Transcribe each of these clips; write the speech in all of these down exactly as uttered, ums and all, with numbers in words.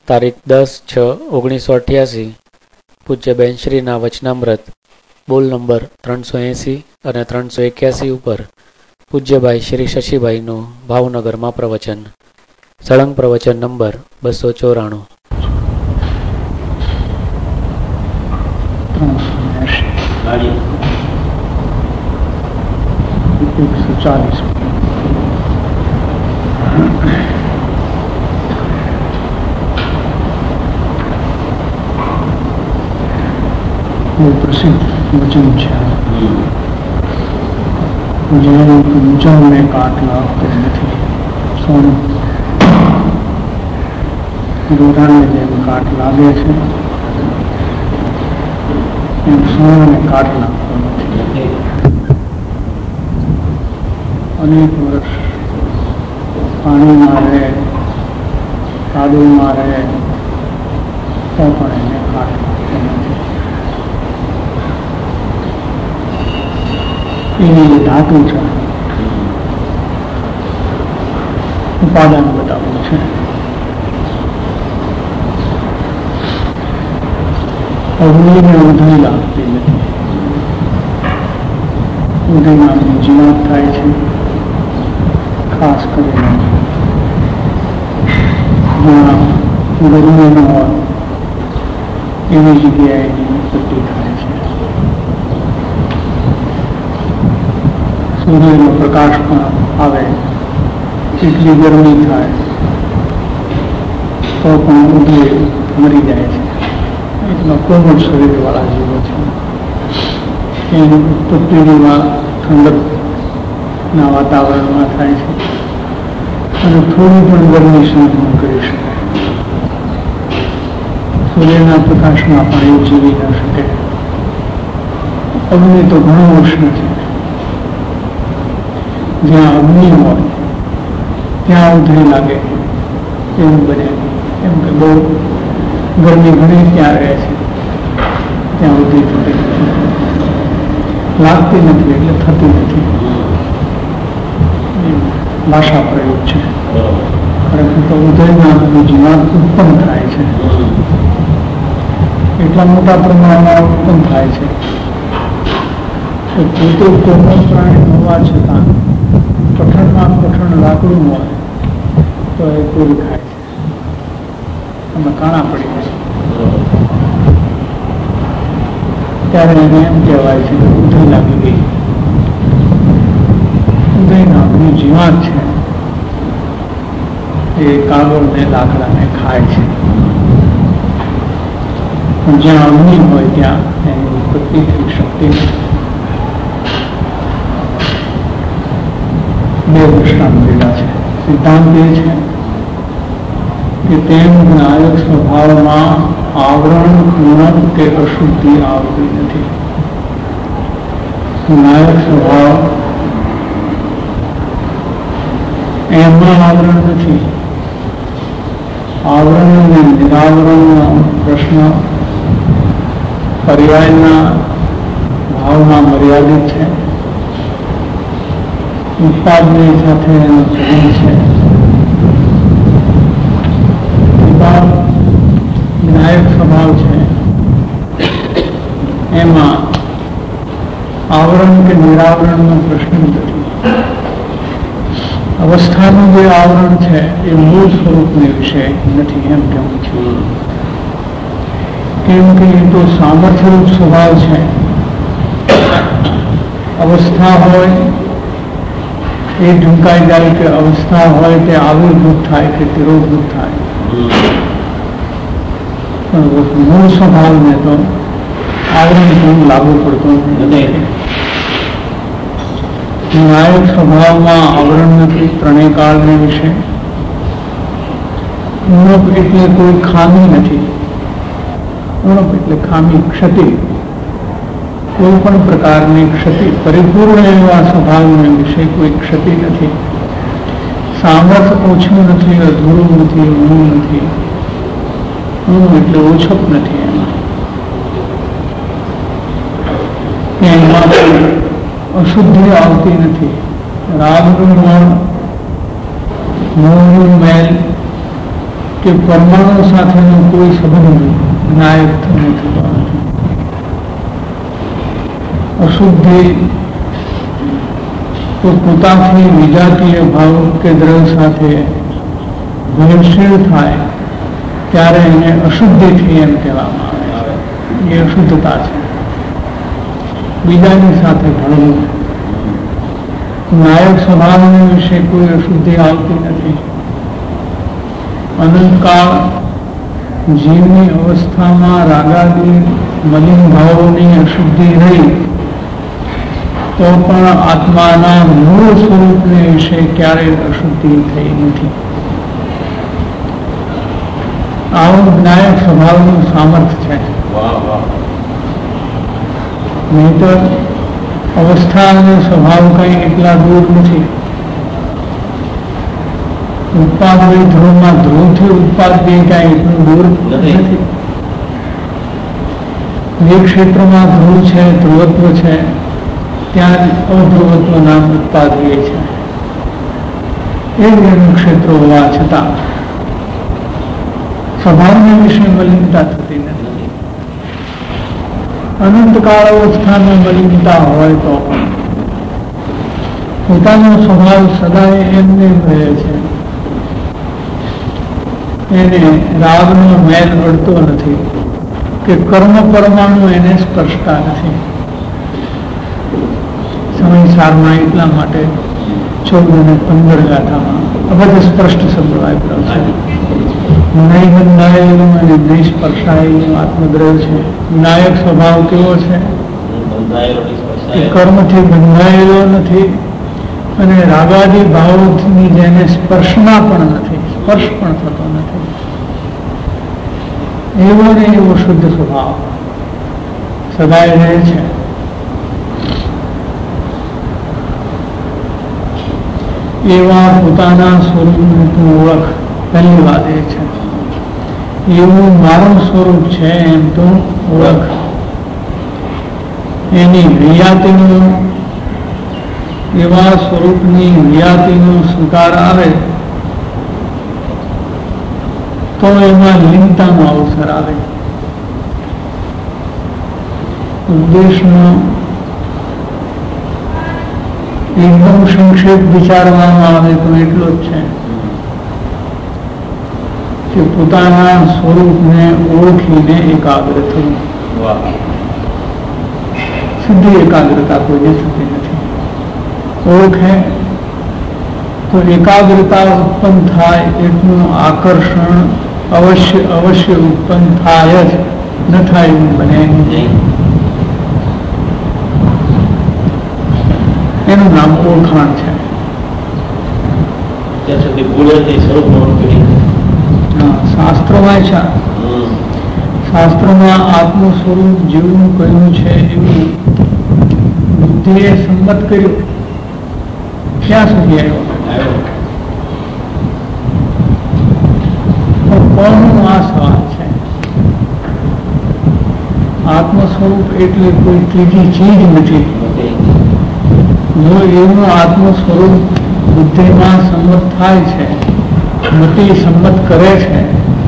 તારીખ દસ છ ઓગણીસો અઠ્યાસી પૂજ્ય બેનશ્રીના વચનામૃત બોલ નંબર ત્રણસો એંસી અને ત્રણસો એક્યાસી ઉપર પૂજ્યભાઈ શ્રી શશીભાઈનું ભાવનગરમાં પ્રવચન. સળંગ પ્રવચન નંબર બસો ચોરાણું. એકસો ચાલીસ બહુ પ્રસિદ્ધ વચન છે. જેનું પૂજનને કાટ લાગતો નથી, સોનું દોરાને જેમ કાટ લાગે છે એમ સોનાને કાટ લાગતો નથી. અનેક વર્ષ પાણીમાં રહે, કાદવમાં રહે તો પણ એને કાટ લાગતો નથી. એની જે ધાતુ છે, ઉપાદાન બતાવવું છે. અગ્નિને ઉધઈ લાગતી નથી. ઉધઈમાં જીવાત થાય છે. ખાસ કરીને જ્યાં ગરમી ન હોય એવી જગ્યાએ એની ઉત્પત્તિ થાય છે. સૂર્યનો પ્રકાશ પણ આવે, એટલી ગરમી થાય તો પણ ઉધે મરી જાય છે. એટલા કોમળ શરીરવાળા જીવો છે. એની ઉત્પત્તિમાં ઠંડકના વાતાવરણમાં થાય છે અને થોડી પણ ગરમી સહન ન કરી શકે. સૂર્યના પ્રકાશમાં પણ એ જીવી ન શકે. અગ્નિ તો ઘણો ઉષ્ણ છે. જ્યાં અગ્નિ હોય ત્યાં ઉધઈ લાગે એવું બને. કેમ કે બહુ ગરમી ઘણી ત્યાં રહે છે, ત્યાં ઉધઈ થતી નથી, લાગતી નથી એટલે થતી નથી. ભાષા પ્રયોગ છે. ખરેખર તો ઉધઈમાં જીવાત ઉત્પન્ન થાય છે. એટલા મોટા પ્રમાણમાં ઉત્પન્ન થાય છે કે પોતે કોમળ પ્રાણી હોવા છતાં કઠણમાં કઠણ લાકડું હોય તો એ પૂરી ખાય છે. અમે કાણા પડી જાય ત્યારે એને એમ કહેવાય છે કે ઉધઈ લાગી ગઈ. ઉધઈ નામની જીવાત છે એ કાગળને લાકડાને ખાય છે. પણ જ્યાં અગ્નિ હોય ત્યાં એની ઉત્પત્તિ થઈ શકતી નથી. બે દૃષ્ટાંત લીધા છે. સિદ્ધાંત એ છે કે તેમ નાયક સ્વભાવમાં આવરણ પૂર્ણ કે અશુદ્ધિ આવતી નથી. નાયક સ્વભાવ એમાં આવરણ નથી. આવરણ અને નિરાવરણનો પ્રશ્ન પર્યાયના ભાવમાં મર્યાદિત છે. ઉત્પાદની સાથે એનો સંબંધ છે. વિનાયક સ્વભાવ છે એમાં આવરણ કે નિરાવરણનો પ્રશ્ન નથી. અવસ્થાનું જે આવરણ છે એ મૂળ સ્વરૂપને વિશે નથી એમ કહેવું છે. કેમ કે એ તો સામર્થ્યરૂપ સ્વભાવ છે. અવસ્થા હોય એ ઢૂંકાઈ જાય કે અવસ્થા હોય તે આવિર્ભૂત થાય કે તિરોભૂત થાય. મૂળ સ્વભાવને તો આવરણ પણ લાગુ પડતો નથી. નાયક સ્વભાવમાં આવરણ નથી ત્રણેય કાળને વિશે. ઉણપ એટલે કોઈ ખામી નથી. ઉણપ એટલે ખામી, ક્ષતિ, કોઈ પણ પ્રકારની ક્ષતિ. પરિપૂર્ણ એવા સ્વભાવને વિશે કોઈ ક્ષતિ નથી. સામર્થ્ય ઓછું નથી, અધૂરું નથી, ઊણું નથી. ઊણું એટલે ઓછપ નથી. એમાં એમાં અશુદ્ધિ આવતી નથી. રાગનું મન, મોહનું મેલ કે પરમાણુ સાથેનો કોઈ સંબંધ નાયક થતો નથી. અશુદ્ધિ તો પોતાથી વિજાતીય ભાવ કે દ્રવ્ય સાથે ભેળસેળ થાય ત્યારે એને અશુદ્ધિથી એમ કહેવામાં આવે છે. એ અશુદ્ધતા છે. બીજાની સાથે ભળવું. નાયક સ્વભાવને વિશે કોઈ અશુદ્ધિ આવતી નથી. અનંતકાળ જીવની અવસ્થામાં રાગાદી મલિન ભાવોની અશુદ્ધિ રહી તો પણ આત્માના મૂળ સ્વરૂપને વિશે ક્યારેય અશુદ્ધિ થઈ નથી. આવું નાયક સ્વભાવનું સામર્થ્ય છે. નહીતર અવસ્થા અને સ્વભાવ કઈ એટલા દૂર નથી. ઉત્પાદય ધ્રુવમાં ધ્રુવથી ઉત્પાદય ક્યાંય એટલું દૂર નથી. જે ક્ષેત્રમાં ધ્રુવ છે, ધ્રુવત્વ છે, ત્યાં અધ્રુવત્વ નામ ઉત્પાદય છે. એ જ એનું ક્ષેત્રો હોવા છતાં સ્વભાવને વિશે મલિનતા થતી નથી. અનંતકાળ અવસ્થામાં મલિનતા હોય તો પણ પોતાનો સ્વભાવ સદાય એમને રહે છે. એને રાગનો મેલ અડતો નથી કે કર્મ પરમાણુ એને સ્પર્શતા નથી. સમયસારમાં એટલા માટે ચૌદ અને પંદર ગાથામાં આ બધા સ્પષ્ટ શબ્દો આપ્યો છે. નહીં બંધાયેલું અને નહીં સ્પર્શાયેલું આત્મદ્રવ્ય છે. નાયક સ્વભાવ કેવો છે? કર્મથી બંધાયેલો નથી અને રાગાદી ભાવોની જેને સ્પર્શમાં પણ નથી, સ્પર્શ પણ થતો નથી. એવો ને એવો શુદ્ધ સ્વભાવ સદાય રહે છે. એવા પોતાના સ્વરૂપની તું ઓળખ. પહેલી વાત એ છે. એવું મારું સ્વરૂપ છે એમ તું ઓળખ. એની હયાતીનો, એવા સ્વરૂપની હયાતીનો સ્વીકાર આવે તો એમાં લીનતાનો અવસર આવે. ઉપદેશનો એકદમ સંક્ષેપ વિચારવામાં આવે તો એટલો જ છે કે પોતાના સ્વરૂપને ઓળખીને એકાગ્ર થવું. સીધી એકાગ્રતા કોઈ થતી નથી. ઓળખે તો એકાગ્રતા ઉત્પન્ન થાય એટલું આકર્ષણ અવશ્ય અવશ્ય ઉત્પન્ન થાય જ, ન થાય એવું બને નહીં. એનું નામ ઓળખાણ છે. શાસ્ત્રોમાં છે, શાસ્ત્રોમાં આત્મ સ્વરૂપ જેવું કહ્યું છે એવું બુદ્ધિએ સંમત કર્યું. ક્યાં સુધી આવ્યો? કોનું આ સવાલ છે? આત્મ સ્વરૂપ એટલે કોઈ ત્રીજી ચીજ નથી. જો એવું આત્મ સ્વરૂપ બુદ્ધિમાં સંમત થાય છે, મતિ સંમત કરે છે,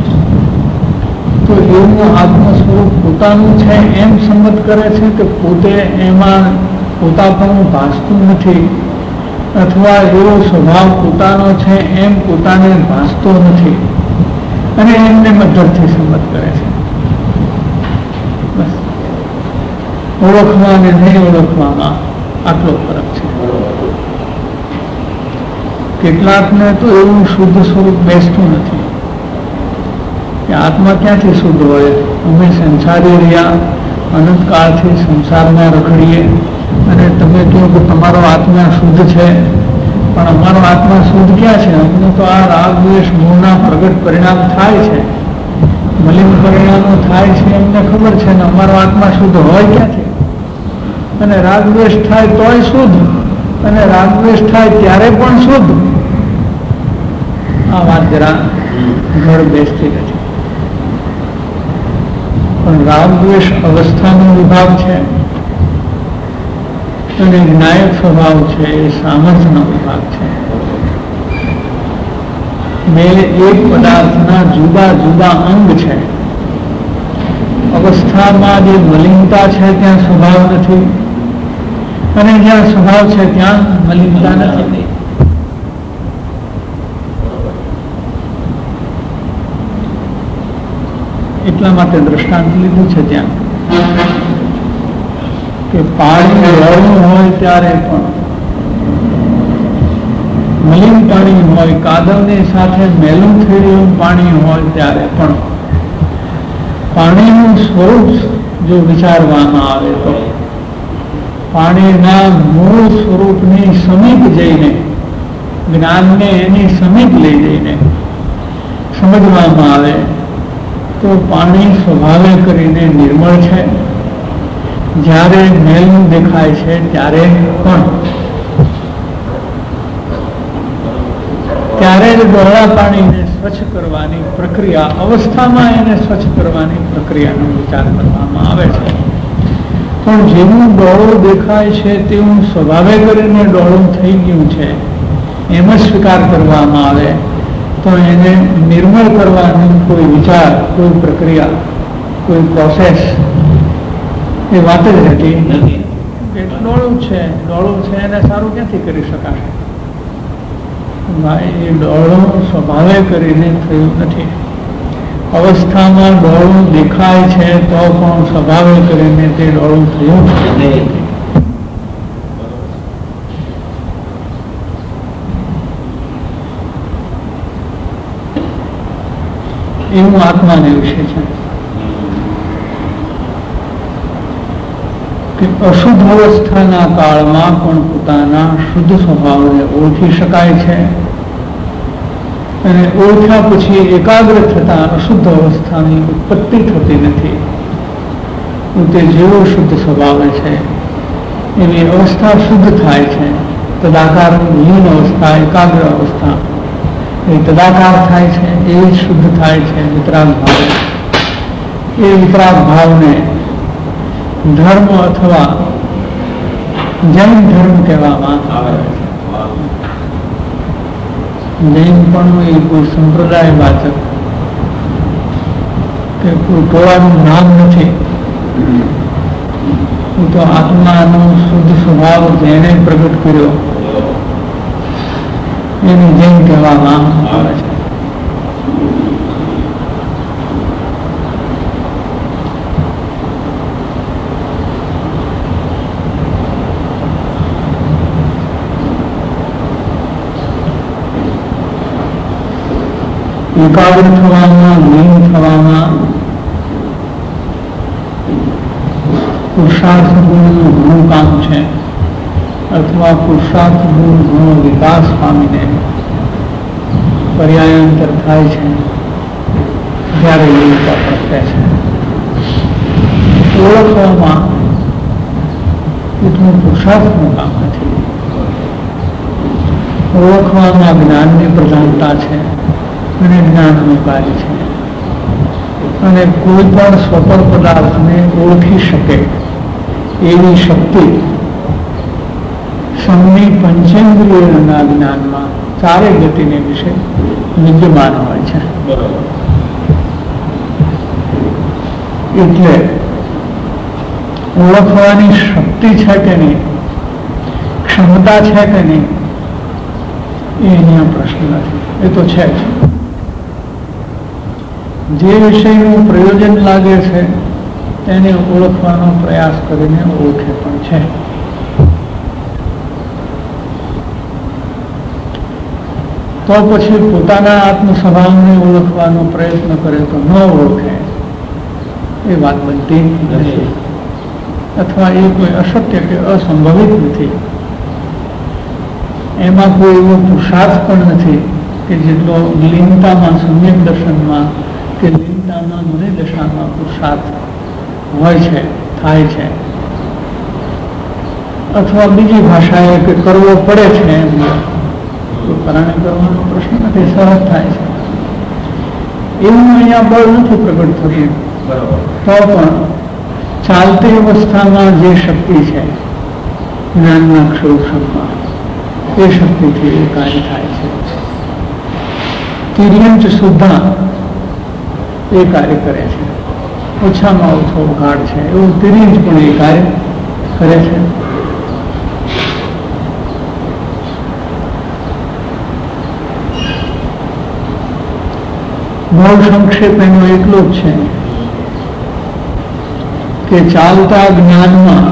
તો એવું આત્મ સ્વરૂપ પોતાનું છે એમ સંમત કરે છે કે પોતે એમાં પોતાપણું ભાસતું નથી, અથવા એવો સ્વભાવ પોતાનો છે એમ પોતાને ભાસતો નથી, અને એમને મધ્યથી સંમત કરે છે. બસ ઓળખવા અને નહીં ઓળખવામાં આટલો ફરક છે. કેટલાકને તો એવું શુદ્ધ સ્વરૂપ બેસતું નથી કે આત્મા ક્યાંથી શુદ્ધ હોય. અમે સંસારી રહ્યા, અનંતકાળથી સંસારમાં રખડીએ અને તમે કહો કે તમારો આત્મા શુદ્ધ છે, પણ અમારો આત્મા શુદ્ધ ક્યાં છે? અમને તો આ રાગ દ્વેષ મોહના પ્રગટ પરિણામ થાય છે, મલિન પરિણામો થાય છે એમને ખબર છે, ને અમારો આત્મા શુદ્ધ હોય ક્યાંથી? અને રાગ દ્વેષ થાય તોય શુદ્ધ, અને રાગ દ્વેષ થાય ત્યારે પણ શુદ્ધ. આ વાત જરા ઘર બેસતી નથી. પણ રાગ દ્વેષ અવસ્થાનો વિભાગ છે અને નાયક સ્વભાવ છે એ સામર્થ્યનો વિભાગ છે. બે એક પદાર્થના જુદા જુદા અંગ છે. અવસ્થામાં જે મલિનતા છે ત્યાં સ્વભાવ નથી, અને જ્યાં સ્વભાવ છે ત્યાં મલિનતા નથી. એટલા માટે દ્રષ્ટાંત લીધું છે ત્યાં કે પાણી ગળું હોય ત્યારે પણ, મલિન પાણી હોય, કાદવની સાથે મેલું થઈ રહ્યું પાણી હોય ત્યારે પણ પાણીનું સ્વરૂપ જો વિચારવામાં આવે તો પાણીના મૂળ સ્વરૂપની સમીપ જઈને, જ્ઞાનને એની સમીપ લઈ જઈને સમજવામાં આવે તો પાણી સ્વભાવે કરીને નિર્મળ છે. જ્યારે મેલું દેખાય છે ત્યારે પણ, ત્યારે જ ડોળા પાણીને સ્વચ્છ કરવાની પ્રક્રિયા, અવસ્થામાં એને સ્વચ્છ કરવાની પ્રક્રિયાનો વિચાર કરવામાં આવે છે. પણ જેવું ડોળું દેખાય છે તેવું સ્વભાવે કરીને ડોળું થઈ ગયું છે એમ જ સ્વીકાર કરવામાં આવે તો એને નિર્મળ કરવાનો કોઈ વિચાર, કોઈ પ્રક્રિયા, કોઈ પ્રોસેસ એ વાત જ રહેતી નથી. ડોળું છે ડોળું છે એને સારું ક્યાંથી કરી શકાશે? એ ડોળું સ્વભાવે કરીને થયું નથી. અવસ્થામાં ડોળું દેખાય છે તો પણ સ્વભાવે કરીને તે ડોળું થયું નથી. એવું આત્માને વિશે છે કે અશુદ્ધ અવસ્થાના કાળમાં પણ પોતાના શુદ્ધ સ્વભાવને ઓળખી શકાય છે, અને ઓળખ્યા પછી એકાગ્ર થતા અશુદ્ધ અવસ્થાની ઉત્પત્તિ થતી નથી. તે જેવો શુદ્ધ સ્વભાવ છે એવી અવસ્થા શુદ્ધ થાય છે. તદાકાર લીન અવસ્થા, એકાગ્ર અવસ્થા એ તદાકાર થાય છે, એવી શુદ્ધ થાય છે વિતરાગ ભાવે. એ વિતરાગ ભાવને ધર્મ અથવા જૈન ધર્મ કહેવામાં આવે છે. જૈન પણ એ કોઈ સંપ્રદાય વાચક કે કોઈ ટોળાનું નામ નથી. તો આત્માનો શુદ્ધ સ્વભાવ જેને પ્રગટ કર્યો એને જૈન કહેવામાં આવે છે. એકાગ્ર થવામાં, લીન થવામાં પુરુષાર્થ ગુણનું ઘણું કામ છે, અથવા પુરુષાર્થ ગુણ ઘણો વિકાસ પામીને પર્યાયાંતર થાય છે ત્યારે લીનતા પ્રગટે છે. ઓળખવામાં એટલું પુરુષાર્થનું કામ નથી. ઓળખવામાં જ્ઞાનની પ્રધાનતા છે અને જ્ઞાનનું કાર્ય છે. અને કોઈ પણ સ્વતંત્ર પદાર્થને ઓળખી શકે એવી શક્તિ સમની પંચેન્દ્રિયોના જ્ઞાનમાં ચારે ગતિને વિશે વિદ્યમાન હોય છે. એટલે ઓળખવાની શક્તિ છે કે નહીં, ક્ષમતા છે કે નહીં, એ અહીંયા પ્રશ્ન નથી. એ તો છે જ. જે વિષયનું પ્રયોજન લાગે છે તેને ઓળખવાનો પ્રયાસ કરીને ઓળખે પણ છે. તો પછી પોતાના આત્મ સ્વભાવને ઓળખવાનો પ્રયત્ન કરે તો ન ઓળખે એ વાત બનતી નથી, અથવા એ કોઈ અશક્ય કે અસંભવિત નથી. એમાં કોઈ એવો પુરુષાર્થ પણ નથી કે જેટલો લીનતામાં, સમ્યક દર્શનમાં કે લીનતામાં, મની દશામાં પુરુષાર્થ હોય છે, થાય છે. અથવા બીજી ભાષાએ કે કરવો પડે છે એમ પરાણે કરવાનો પ્રશ્ન નથી, સહજ થાય છે. એવું અહીંયા બળ નથી પ્રગટ થતું. તો પણ ચાલતી અવસ્થામાં જે શક્તિ છે જ્ઞાનના ક્ષોભમાં, એ શક્તિથી એ કાર્ય થાય છે. તિર્યંચ સુદ્ધા એ કાર્ય કરે છે. ઓછામાં ઓછો ઘાટ છે એવું તિર્યંચ પણ એ કાર્ય કરે છે. બહુ સંક્ષેપ એનો એટલો જ છે કે ચાલતા જ્ઞાનમાં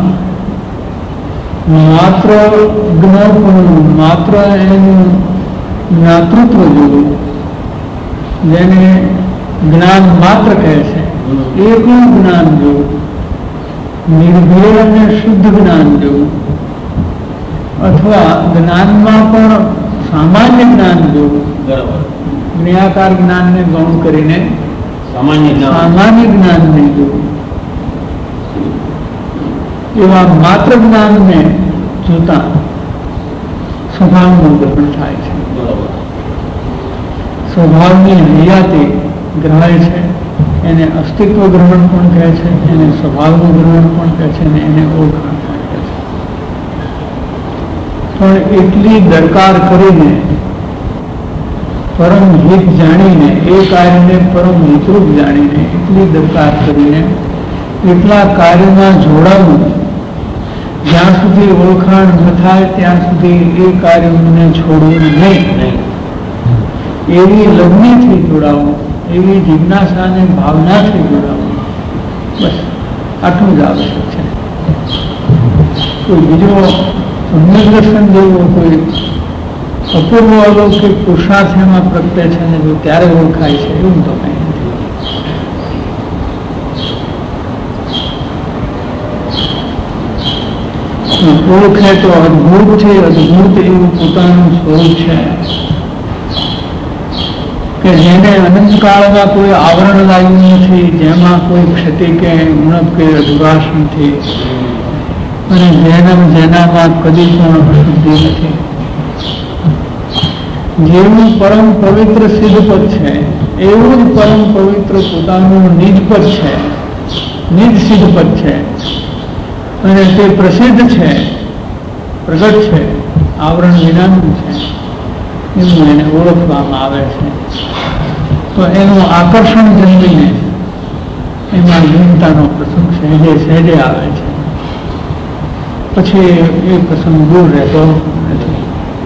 માત્ર જ્ઞાપણું, માત્ર એનું જ્ઞાતૃત્વ જોવું, જેને જ્ઞાન માત્ર કહે છે, એકલું જ્ઞાન જોવું, નિર્ભેળ અને શુદ્ધ જ્ઞાન જોવું, અથવા જ્ઞાનમાં પણ સામાન્ય જ્ઞાન જોવું. જ્ઞાકાર જ્ઞાનને ગૌણ કરીને સામાન્ય જ્ઞાનને જોવું. એવા માત્ર જ્ઞાનને જોતા સ્વભાવનું ગ્રહણ થાય છે. સ્વભાવની હયાતી ગ્રહાય છે. એને અસ્તિત્વ ગ્રહણ પણ કહે છે, એને સ્વભાવનું ગ્રહણ પણ કહે છે, અને એને ઓળખાણ પણ કહે છે. પણ એટલી દરકાર કરીને, પરમ હિત જાણીને, એ કાર્યને પરમ હિતરૂપ જાણીને, એટલી દરકાર કરીને એટલા કાર્યમાં જોડાવું, જ્યાં સુધી ઓળખાણ ન થાય ત્યાં સુધી એ કાર્યને છોડવું નહીં. એવી લગ્નથી જોડાવું, એવી જિજ્ઞાસા અને ભાવનાથી જોડાવું, બસ આટલું જ આવશ્યક છે. કોઈ બીજો પુણ્યદર્શન જેવો કોઈ અપૂર્વ અલૌકિક પુરુષાર્થ એમાં પ્રગટે છે ને જો ત્યારે ઓળખાય છે એવું તો કંઈ નથી. ઓળખે તો અદભુત છે, અદભુત એવું પોતાનું સ્વરૂપ છે કે જેને અનંતકાળમાં કોઈ આવરણ લાગ્યું નથી, જેમાં કોઈ ક્ષતિ કે ઉણપ કે અધુરાશ નથી, અને જેના જેનામાં કદી પણ અશુદ્ધિ નથી. જેવું પરમ પવિત્ર સિદ્ધપદ છે એવું જ પરમ પવિત્ર પોતાનું નિજપદ છે, નિજ સિદ્ધપદ છે, અને તે પ્રસિદ્ધ છે, પ્રગટ છે, આવરણ વિનાનું છે, એવું એને ઓળખવામાં આવે છે. તો એનું આકર્ષણ જન્મીને એમાં લીનતાનો પ્રસંગ સહેજે સહેજે આવે છે. પછી એ પ્રસંગ દૂર રહેતો નથી.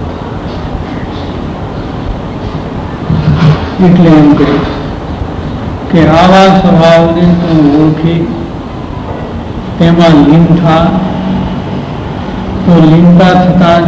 એટલે એમ કહ્યું કે આવા સ્વભાવને તું ઓળખી તેમાં લીન થા, તો લીનતા થતા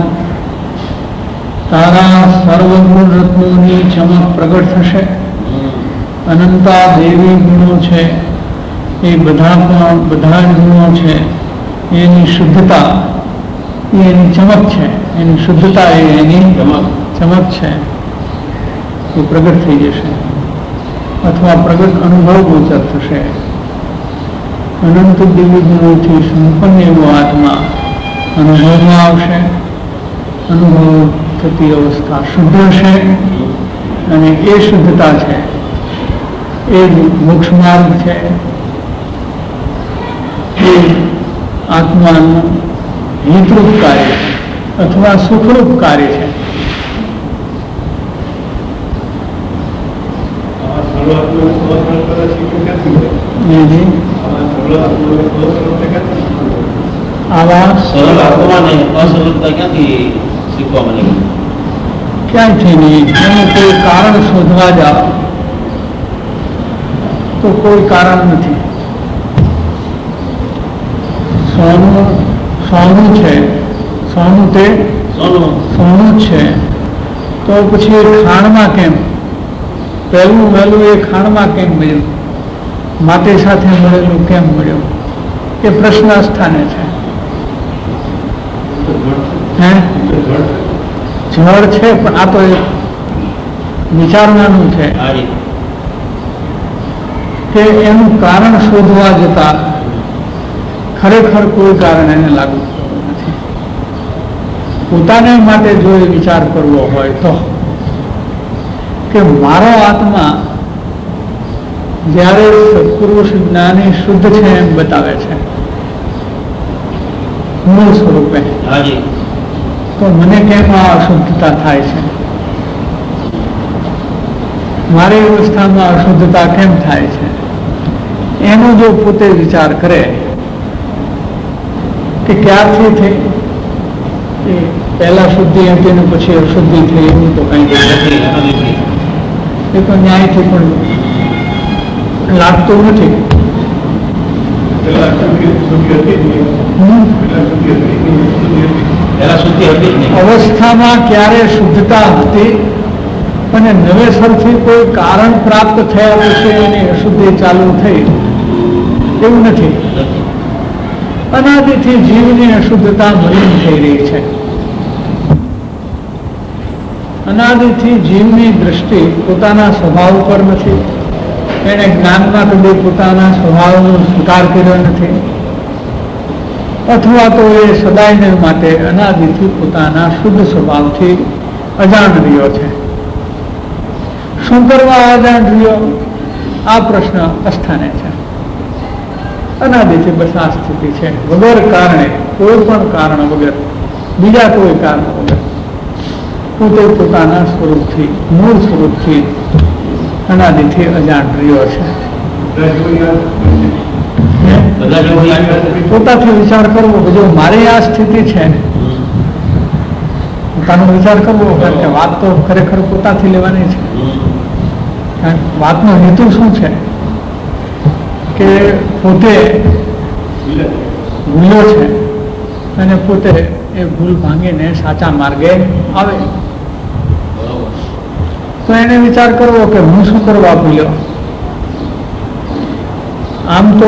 તારા સર્વગુણ રત્નોની ચમક પ્રગટ થશે. અનંતા દેવી ગુણો છે એ બધા પણ બધા જ ગુણો છે, એની શુદ્ધતા એ એની ચમક છે, એની શુદ્ધતા એ એની ચમક છે, એ પ્રગટ થઈ જશે અથવા પ્રગટ અનુભવ ગોચર થશે. અનંત દિવ્ય ગુણોથી સંપન્ન એવો આત્મા અનુભવમાં આવશે. અનુભવ થતી અવસ્થા શુદ્ધ હશે, અને એ શુદ્ધતા છે એ મોક્ષ માર્ગ છે. એ આત્માનું હિતરૂપ કાર્ય અથવા સુખરૂપ કાર્ય છે. આવા સરળ આત્માને અસરળતા ક્યાંથી શીખવા મળે? ક્યાંથી નહીં. એનું કોઈ કારણ શોધવા જાઓ તો કોઈ કારણ નથી. સોનું સોનું છે, સોનું તે સોનું સોનું જ છે, તો પછી ખાણમાં કેમ? પહેલું વહેલું એ ખાણમાં કેમ મળ્યું? માટી સાથે મળેલું કેમ મળ્યું? એ પ્રશ્ન સ્થાને છે. હે જળ છે, પણ આ તો વિચારવાનું છે કે એનું કારણ શોધવા જતા ખરેખર કોઈ કારણ એને લાગુ નથી. પોતાને માટે જો એ વિચાર કરવો હોય તો કે મારો આત્મા જ્યારે સત્પુરુષ જ્ઞાની શુદ્ધ છે એમ બતાવે છે મૂળ સ્વરૂપે, તો મને કેમ આ અશુદ્ધતા થાય છે? મારી અવસ્થામાં અશુદ્ધતા કેમ થાય છે એનો જો પોતે વિચાર કરે કે ક્યારથી થઈ, એ પહેલા શુદ્ધિ હતી ને પછી અશુદ્ધિ થઈ, એવું તો કઈ નથી. એ તો ન્યાયથી પણ લાગતું નથી. અવસ્થામાં ક્યારે શુદ્ધતા હતી અને નવેસરથી કોઈ કારણ પ્રાપ્ત થયા પછી એની અશુદ્ધિ ચાલુ થઈ, એવું નથી. અનાદિથી જીવની અશુદ્ધતા મલિન થઈ રહી છે. અનાદિથી જીવની દ્રષ્ટિ પોતાના સ્વભાવ પર નથી. એને જ્ઞાનમાં કદી પોતાના સ્વભાવનો સ્વીકાર કર્યો નથી, અથવા તો એ સદાયને માટે અનાદિથી પોતાના શુદ્ધ સ્વભાવથી અજાણ રહ્યો છે. શું કરવા અજાણ રહ્યો? આ પ્રશ્ન અસ્થાને છે. અનાદિથી બસ આ સ્થિતિ છે, વગર કારણે, કોઈ પણ કારણ વગર, બીજા કોઈ કારણ વગર પોતે પોતાના સ્વરૂપથી, મૂળ સ્વરૂપથી અનાદિથી અજાણ રહ્યો છે. પોતાથી વિચાર કરવો કે જો મારી આ સ્થિતિ છે, પોતાનો વિચાર કરવો, કારણ કે વાત તો ખરેખર પોતાથી લેવાની છે. વાતનો હેતુ શું છે કે પોતે ભૂલ્યો છે અને પોતે એ ભૂલ ભાંગીને સાચા માર્ગે આવે, તો એને વિચાર કરવો કે હું શું કરવા ભૂલ્યો. આમ તો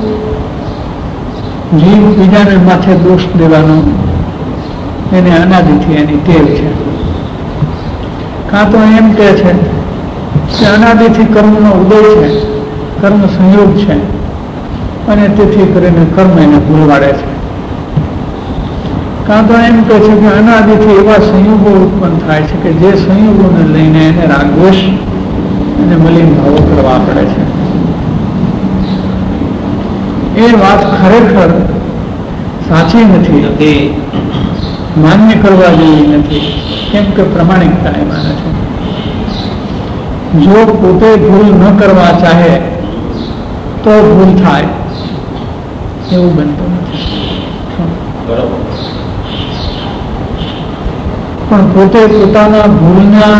જીવ બીજાને માથે દોષ દેવાનો એને અનાદિથી એની ટેવ છે. કાં તો એમ કહે છે કે અનાદિથી કર્મનો ઉદય છે, કર્મ સંયોગ છે અને તેથી કરીને કર્મ એને ભૂલવાડે છે. કાં તો એમ કહે છે કે અનાદિથી એવા સંયોગો ઉત્પન્ન થાય છે કે જે સંયોગોને લઈને એને રાગદ્વેષ અને મલિન ભાવો કરવા પડે છે. એ વાત ખરેખર સાચી નથી, માન્ય કરવા જેવી નથી, કેમ કે પ્રમાણિકતા એમાં નથી. જો પોતે ભૂલ ન કરવા ચાહે તો ભૂલ થાય એવું બનતું નથી. પણ પોતે પોતાના ભૂલના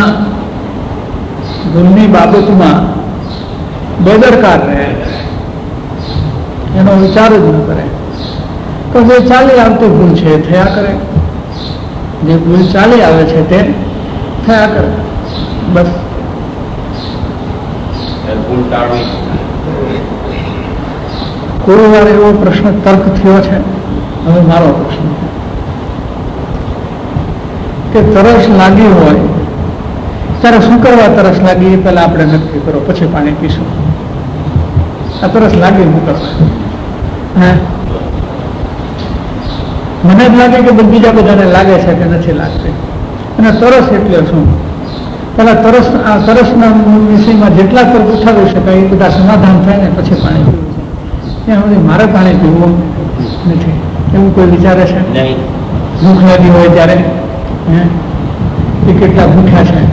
ભૂલની બાબતમાં બેદરકાર રહે, એનો વિચાર જ ન કરે, તો જે ચાલી આવતી ભૂલ છે એ થયા કરે, જે ભૂલ ચાલી આવે છે તે થયા કરે, બસ. કોઈ વાર એવો પ્રશ્ન તર્ક થયો છે, હવે મારો પ્રશ્ન કે તરસ લાગી હોય ત્યારે શું કરવા તરસ લાગી એ પહેલા આપણે નક્કી કરો, પછી પાણી પીશું. આ તરસ લાગી શું કરવા? હે, મને જ લાગે કે બીજા બધાને લાગે છે કે નથી લાગતી. અને તરસ એટલે શું? પેલા તરસ, આ તરસના વિષયમાં જેટલા તર્ક ઉઠાવી શકાય એ બધા સમાધાન થાય ને પછી પાણી પીવું છે. ત્યાં સુધી મારે પાણી પીવું નથી એવું કોઈ વિચારે છે? ભૂખ લાગી હોય ત્યારે હે એ કેટલા ભૂખ્યા છે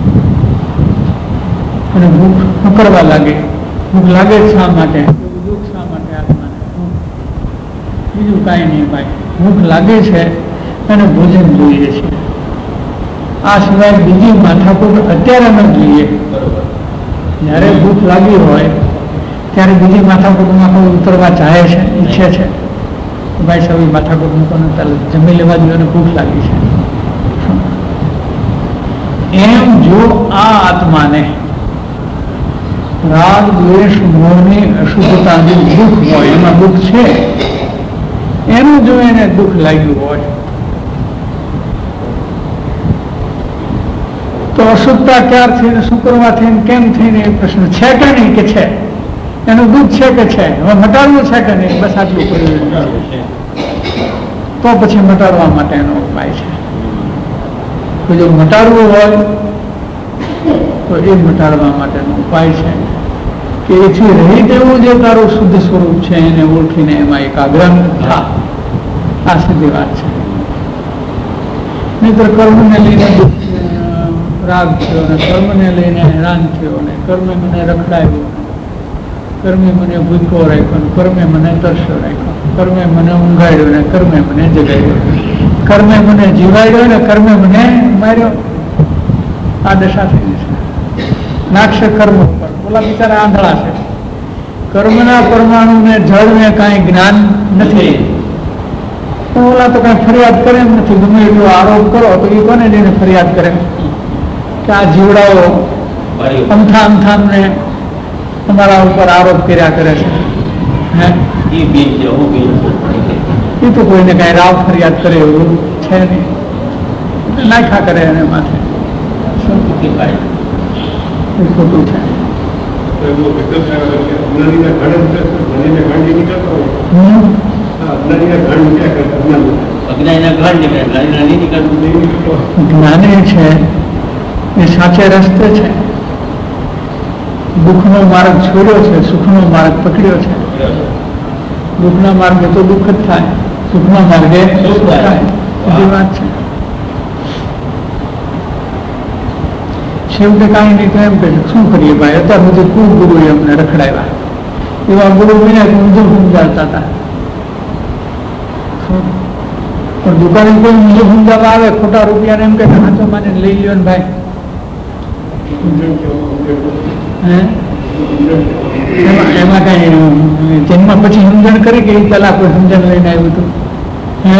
અને ભૂખ પકડવા લાગે. ભૂખ લાગે શા માટે? દુઃખ શા માટે આત્માને? બીજું કાંઈ નહીં ભાઈ, ભૂખ લાગે છે અને ભોજન જોઈએ છે. આ સિવાય બીજી માથાકૂટ અત્યારે ન જોઈએ. જ્યારે ભૂખ લાગી હોય ત્યારે બીજી માથાકૂટમાં કોઈ ઉતરવા ચાહે છે, ઈચ્છે છે ભાઈ સવી માથાકૂટ મૂકોને ચાલે જમી લેવા જોઈએ અને ભૂખ લાગી છે. એમ જો આ આત્માને રાગ દ્વેષ મોહની અશુદ્ધતાની દુઃખ હોય, એમાં દુઃખ છે, એનું જો એને દુઃખ લાગ્યું હોય તો અશુદ્ધતા ક્યારથી, શું કરવાથી, કેમ થઈને એ પ્રશ્ન છે કે નહીં કે છે? એનું દુઃખ છે કે છે? હવે મટાડવું છે કે નહીં? બસ આટલું કર્યું તો પછી મટાડવા માટેનો ઉપાય છે. તો જો મટાડવું હોય તો એ મટાડવા માટેનો ઉપાય છે કે એથી રહી દેવું જે તારું શુદ્ધ સ્વરૂપ છે એને ઓળખીને એમાં એકાગ્ર થા. આ સીધી વાત છે. નહીતર કર્મને લઈને રાગ થયો ને કર્મને લઈને હેરાન થયો ને કર્મે મને રખડાવ્યો, કર્મે મને ભૂખ્યો રાખ્યો ને કર્મે મને તરસ્યો રાખ્યો, કર્મે મને ઊંઘાડ્યો ને કર્મે મને જગાડ્યો, કર્મે મને જીવાડ્યો ને કર્મે મને માર્યો. આ દશા થઈ છે. નાખશે કર્મ ઉપર. ઓલા બિચારા આંધળા છે. કર્મના પરમાણુને જળને કાંઈ જ્ઞાન નથી. ઓલા તો કઈ ફરિયાદ કરે એમ નથી. ગમે એટલો આરોપ કરો તો એ કોને લઈને ફરિયાદ કરે કે આ જીવડાઓ અમથા અમથાને તમારા ઉપર આરોપ કર્યા કરે છે. હે એ તો કોઈને કઈ રાવ ફરિયાદ કરે એવું છે નહીં. નાખ્યા કરે એને માથે. એ ખોટું છે. જ્ઞાની છે એ સાચે રસ્તે છે. દુઃખનો માર્ગ છોડ્યો છે, સુખનો માર્ગ પકડ્યો છે. દુઃખના માર્ગે તો દુઃખ જ થાય, સુખના માર્ગે સુખ થાય. બધી વાત છે. છેવટે કાંઈ નહીં તો એમ કે શું કરીએ ભાઈ, અત્યાર સુધી ખૂબ ગુરુએ અમને રખડાવ્યા. એવા ગુરુ વિના ઊંધું સમજાવતા હતા. પણ દુકાને કોઈ ઊંધું સમજાવવા આવે ખોટા રૂપિયા એમ કે હાથો માને લઈ લ્યો ને ભાઈ. એમાં કઈ જન્મ પછી સમજણ કરી કે એ પેલા કોઈ સમજણ લઈને આવ્યું હતું. હે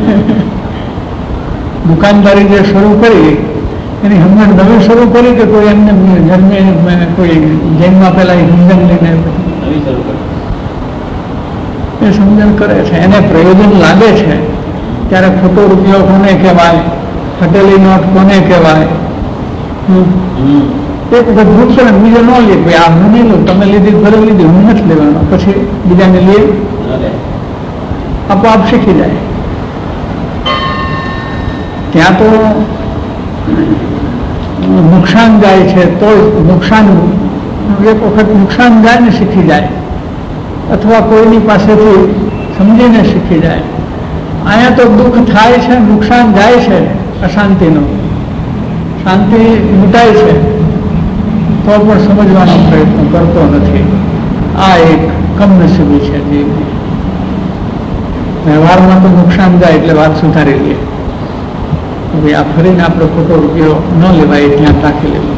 દુકાનદારી જે શરૂ કરી એની સમજણ નવી શરૂ કરી કે કોઈ એમને જન્મે કોઈ જન્મમાં પેલા એ સમજણ લઈને આવ્યું? એ સમજણ કરે છે, એને પ્રયોજન લાગે છે ત્યારે ખોટો રૂપિયો કોને કહેવાય, ફટેલી નોટ કોને કહેવાય. એક વખત ભૂખશે ને બીજો ન લે, ભાઈ આ હું નહીં લઉં, તમે લીધી ભલે લીધી, હું નથી લેવાનો. પછી બીજાને લે આપોઆપ શીખી જાય. ત્યાં તો નુકસાન જાય છે તો નુકસાન એક વખત નુકસાન જાય ને શીખી જાય, અથવા કોઈની પાસેથી સમજીને શીખી જાય. અહીંયા તો દુઃખ થાય છે, નુકસાન જાય છે અશાંતિનું, શાંતિ લૂંટાય છે તો પણ સમજવાનો પ્રયત્ન કરતો નથી. આ એક કમનસીબી છે જીવની. વ્યવહારમાં તો નુકસાન જાય એટલે વાત સુધારી લે. ભાઈ આ ફરીને આપણે ખોટો રૂપિયો ન લેવાય, ધ્યાન રાખી લેવું.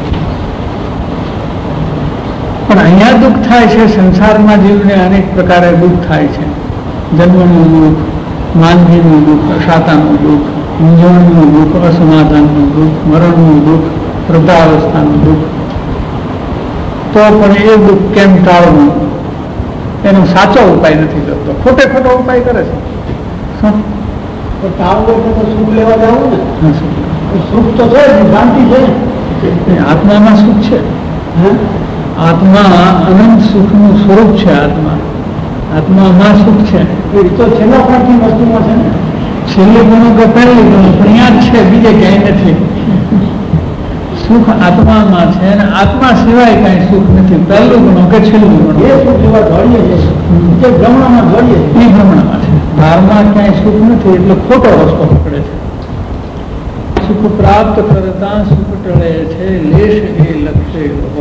પણ અહીંયા દુઃખ થાય છે. સંસારમાં જીવને અનેક પ્રકારે દુઃખ થાય છે. જન્મનું દુઃખ, માંદગીનું દુઃખ, અશાતાનું દુઃખ, મૂંઝવણનું દુઃખ, અસમાધાનનું દુઃખ, મરણનું દુઃખ, વૃદ્ધાવસ્થાનું દુઃખ. તો પણ એ દુઃખ કેમ ટાળવું એનો સાચો ઉપાય નથી કરતો, ખોટે ખોટો ઉપાય કરે છે. શું ટાળવું એટલે તો સુખ લેવા જવું ને. સુખ તો છે, શાંતિ છે, આત્મામાં સુખ છે. આત્મા અનંત સુખનું સ્વરૂપ છે. આત્મા આત્મામાં સુખ છે. એ તો છેલ્લા પાંચની વસ્તુમાં છે ને. છેલ્લી ગુણો કે પહેલી ગુણો પણ ત્યાં જ છે, બીજે ક્યાંય નથી. સુખ આત્મામાં છે અને આત્મા સિવાય કઈ સુખ નથી. પહેલું ગુણો કે છેલ્લું ગુણો એ સુખ એવા જોડીએ છે, જે ભ્રમણામાં જોડીએ એ ભ્રમણામાં છે. બહારમાં ક્યાંય સુખ નથી એટલે ખોટો રસ્તો પકડે છે. સુખ પ્રાપ્ત કરતા સુખ ટળે છે, લેશ એ લક્ષ્ય રહો.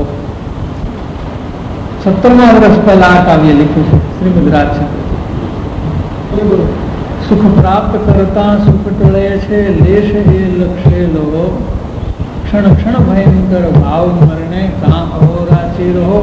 સત્તરમા વર્ષ પહેલા આ કાવ્ય લખ્યું છે શ્રીમદ રાજચંદ્ર. સુખ પ્રાપ્ત કરતા સુખ ટળે છે, લેશ એ લક્ષ્ય લો. ક્ષણ ક્ષણ ભયંકર ભાવ મરણે કામ અહોરાચી રહો.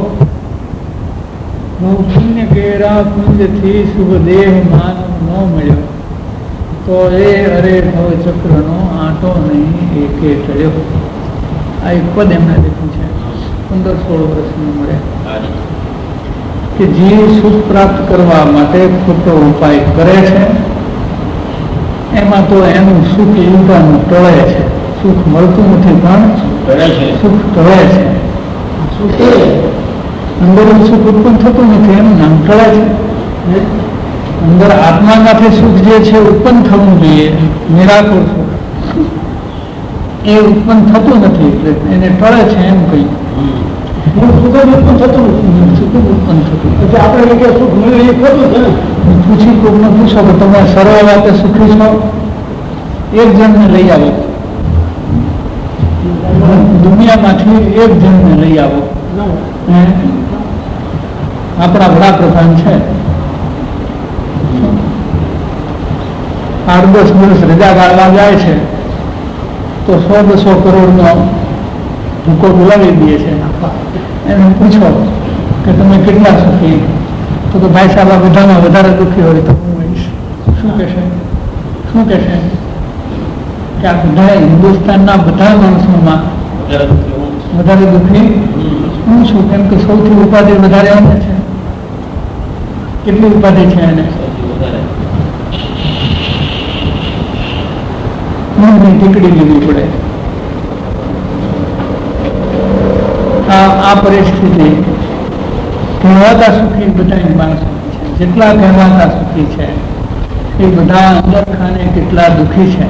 પુણ્ય કેરા પુંજથી શુભ દેહ માનવ ન મળ્યો, તો એ અરે ભવ ચક્રનો આંટો નહીં એકે ટળ્યો. આ એક પદ એમણે લખ્યું છે પંદર સોળ વર્ષની ઉંમરે કે જીવ સુખ પ્રાપ્ત કરવા માટે ખોટો ઉપાય કરે છે. એમાં તો એનું સુખ યુવાનું ટળે છે. સુખ મળતું નથી પણ સુખ ટળે છે. અંદર સુખ ઉત્પન્ન થતું નથી, એનું નામ ટળે છે. અંદર આત્મામાંથી સુખ જે છે ઉત્પન્ન થવું જોઈએ, નિરાકુળ સુખ, એ ઉત્પન્ન થતું નથી એટલે એને ટળે છે એમ કહ્યું. સુખ જ ઉત્પન્ન થતું નથી, સુખ જ ઉત્પન્ન થતું એટલે આપણે કે સુખ મળે એ ખોટું છે. પૂછી કોઈને પૂછો કે તમે સર્વ વાતે સુખી છો, એક જણને લઈ આવ્યો દુનિયામાંથી એક જણને લઈ આવો. આપણા વડાપ્રધાન છે, આઠ દસ દિવસ રજા ગાળવા જાય છે તો સો બસો કરોડ નો ભૂકો બોલાવી દે છે. એને પૂછો કે તમે કેટલા સુખી, તો તો ભાઈ સાહેબ આ બધામાં વધારે દુઃખી હોય તો હું હોઈશ. શું કહેશે? શું કહેશે? કે આ બધા હિન્દુસ્તાનના બધા માણસોમાં વધારે દુઃખી હું છું, કેમ કે સૌથી ઉપાધિ વધારે એને છે. કેટલી ઉપાધિ છે એને? ઊંઘની ટીકડી લેવી પડે. આ આ પરિસ્થિતિ કહેવાતા સુખી બધા માણસો છે, જેટલા કહેવાતા સુખી છે એ બધા અંદર ખાને કેટલા દુઃખી છે.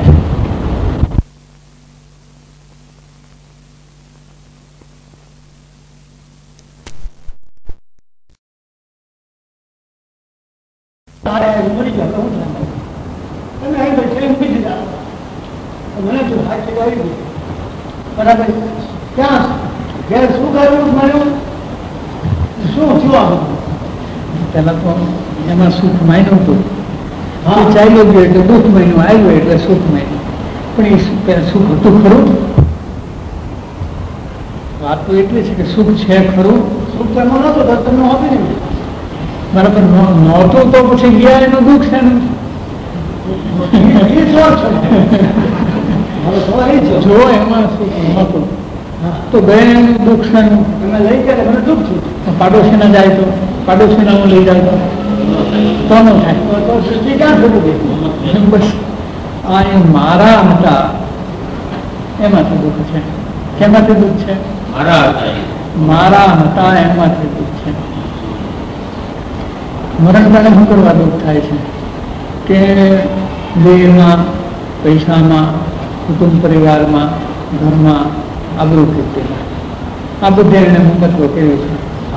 બરાબર ક્યાં ઘેર શું કર્યું મળ્યું શું થયું? પેલા તો એમાં સુખ માન્યું હતું, ચાલ્યું ગયું એટલે દુઃખ મહિનું આવ્યું એટલે સુખ માન્યું. પણ એ સુખ હતું ખરું? વાત તો એટલી છે કે સુખ છે ખરું? સુખ તેમાં નતું તો તમને આપી નહીં. બરાબર નહોતું તો પછી ગયા એનું દુઃખ છે ને. જો એમાં સુખ નહોતું તો ગયા એનું દુઃખ છે. તમે લઈ ગયા મને દુઃખ થયું. પાડોશીના જાય તો પાડોશીના હું લઈ જાય તો ન થાય. તો સૃષ્ટિ ક્યાં થતું? બસ આ એ મારા હતા એમાંથી દુઃખ છે. કેમાંથી દુઃખ છે? મારા હતા એમાંથી દુઃખ છે. મરણ ટાણે શું કરવા દુઃખ થાય છે? કે દેહમાં, પૈસામાં, કુટુંબ પરિવારમાં, ઘરમાં આબરૂ કીર્તિમાં, આ બધે એને મમત્વ કર્યું છે.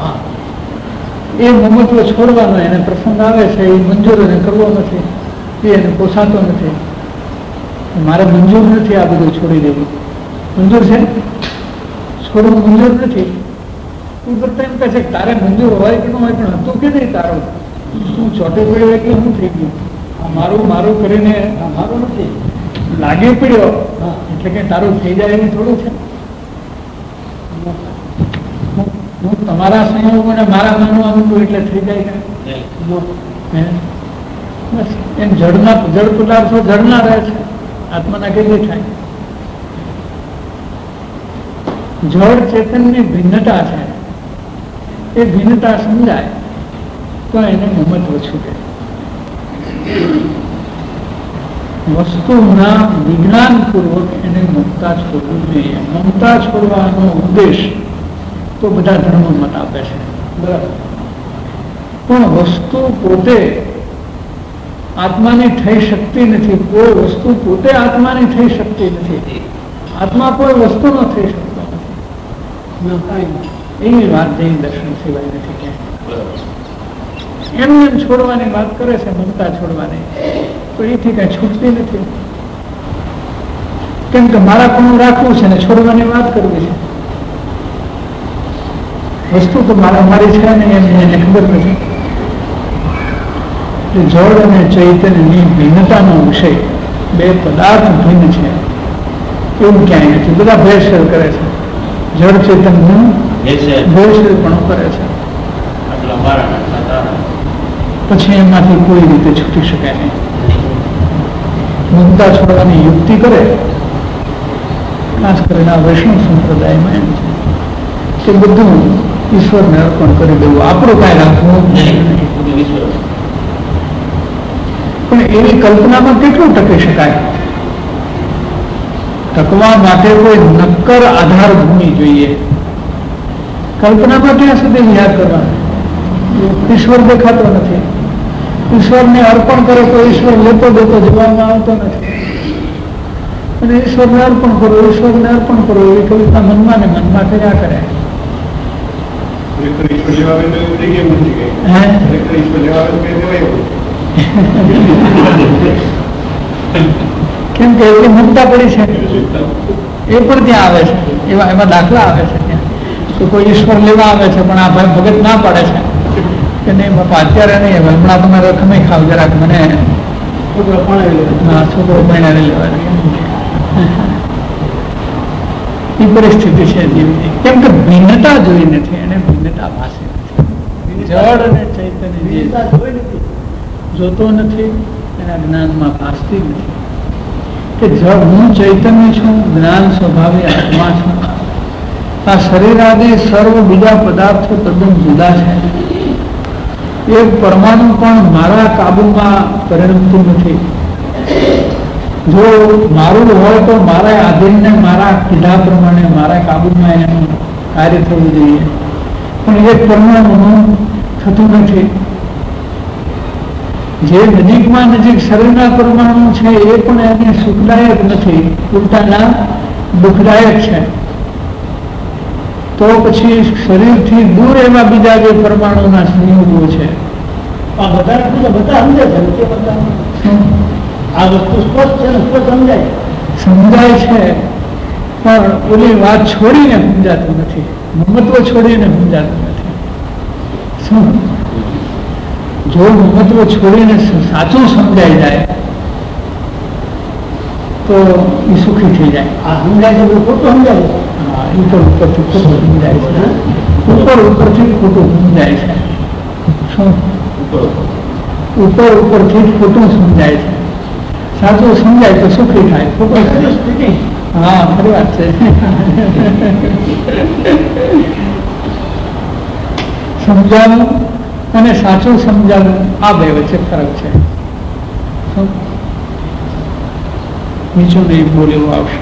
એ મમત્વ છોડવાનો એને પ્રસંગ આવે છે, એ મંજૂર એને કરવો નથી, એ એને પોસાતો નથી. મારે મંજૂર નથી આ બધું છોડી દેવું. મંજૂર છે? છોડવું મંજૂર નથી. કુદરત એમ કહે છે કે તારે મંજૂર હોય કે ન હોય, પણ હતું કે નહીં તારું? હું ચોટે પડ્યો એટલે હું થઈ ગયું. મારું મારું કરીને મારું નથી લાગી પડ્યો એટલે કે તારું થઈ જાય એવું થોડું છે. હું તમારા સંયોગોને મારા માનવાનું હતું એટલે થઈ જાય ને. બસ એમ જળના જળ પદાર્થો જળના રહે છે, આત્માના કેવી થાય? જળ ચેતનની ભિન્નતા છે, એ ભિન્નતા સમજાય તો એને મમત્વ છૂટે. વસ્તુના વિજ્ઞાનપૂર્વક એને મમતા છોડવું જોઈએ. મમતા છોડવાનો ઉદ્દેશ તો બધા ધર્મો મત આપે છે, બરાબર. પણ વસ્તુ પોતે આત્માની થઈ શકતી નથી. કોઈ વસ્તુ પોતે આત્માની થઈ શકતી નથી. આત્મા કોઈ વસ્તુ ન થઈ શકતો નથી. એવી વાત જૈન દર્શન સિવાય નથી ક્યાંય. એમને એમ છોડવાની વાત કરે છે, મમતા છોડવાની, તો એથી કઈ છૂટતી નથી. કેમ કે મારા કોનું રાખવું છે ને છોડવાની વાત કરવી છે. વસ્તુ તો મારા મારી છે ને એને ખબર નથી. જળ અને ચૈતન્યની ભિન્નતાનો વિષય, બે પદાર્થ ભિન્ન છે એવું ક્યાંય નથી. બધા ભેળસેળ કરે છે. જળ ચેતનનું ભેળસેળ પણ કરે છે. પછી એમાંથી કોઈ રીતે છૂટી શકાય નહીં. મમતા છોડવાની યુક્તિ કરે, ખાસ કરીને આ વૈષ્ણવ સંપ્રદાયમાં એમ છે કે બધું ઈશ્વરને અર્પણ કરી દેવું, આપણું કાંઈ રાખવું નહીં. પણ એવી કલ્પનામાં કેટલું ટકી શકાય? ટકવા માટે કોઈ નક્કર આધાર ભૂમિ જોઈએ. કલ્પનામાં ક્યાં સુધી વિહાર કરવાનો? ઈશ્વર દેખાતો નથી. ઈશ્વરને અર્પણ કરે તો ઈશ્વર લેતો દેતો જોવામાં આવતો નથી. અને ઈશ્વરને અર્પણ કરો, ઈશ્વરને અર્પણ કરો એવી કવિતા મનમાં ને મનમાં કર્યા કરે. કેમ કે એટલી મમતા પડી છે. એ પણ ત્યાં આવે છે, એવા એવા દાખલા આવે છે ત્યાં. તો કોઈ ઈશ્વર લેવા આવે છે પણ આ ભાઈ ભગત ના પાડે છે કે નહીં બાપા અત્યારે નહીં, હવે હમણાં તમે રખમે ખાવ જરાક, મને છોકરો પણ હા છોકરો પરણાવી લેવા એ પરિસ્થિતિ છે જીવની. કેમ કે ભિન્નતા જોઈ નથી, એને ભિન્નતા ભાષી નથી. જળ અને ચૈતન્ય જે જોઈ નથી. જોતો નથી એના જ્ઞાનમાં ભાસતી નથી કે જળ હું ચૈતન્ય છું, જ્ઞાન સ્વભાવે આત્મા છું. આ શરીર આદિ સર્વ બીજા પદાર્થો તદ્દન જુદા છે. એક પરમાણુ પણ મારા કાબુમાં પરિણમતું નથી. જો મારું હોય તો મારા આધીનને મારા કીધા પ્રમાણે મારા કાબુમાં એનું કાર્ય થવું જોઈએ, પણ એક પરમાણુનું થતું નથી. જે નજીકમાં નજીક શરીરના પરમાણુ છે એ પણ એને સુખદાયક નથી, ઉલટાના દુઃખદાયક છે. તો પછી શરીરથી દૂર એવા બીજા જે પરમાણુના સંયોગો છે આ બધા બધા સમજે છે કે બધા આ વસ્તુ સ્પષ્ટ છે ને સ્પષ્ટ સમજાય સમજાય છે, પણ ઓલી વાત છોડીને સમજાતું નથી, મહત્વ છોડીને સમજાતું નથી. શું જો મહત્વ છોડીને સાચું સમજાઈ જાય તો એ સુખી થઈ જાય. આ સમજાય છે ખોટું સમજાય છે. હા, ઉપર ઉપરથી ખોટું સમજાય છે, ઉપર ઉપરથી ખોટું સમજાય છે. શું ઉપર ઉપરથી જ ખોટું સમજાય છે. સાચું સમજાય તો સુખી થાય, ખોટું સ્થિતિ હા ખરી વાત છે. સમજાવવું અને સાચું સમજાવવું આ બે વચ્ચે ફરક છે. શું નીચું નહીં બોલેવું આવશે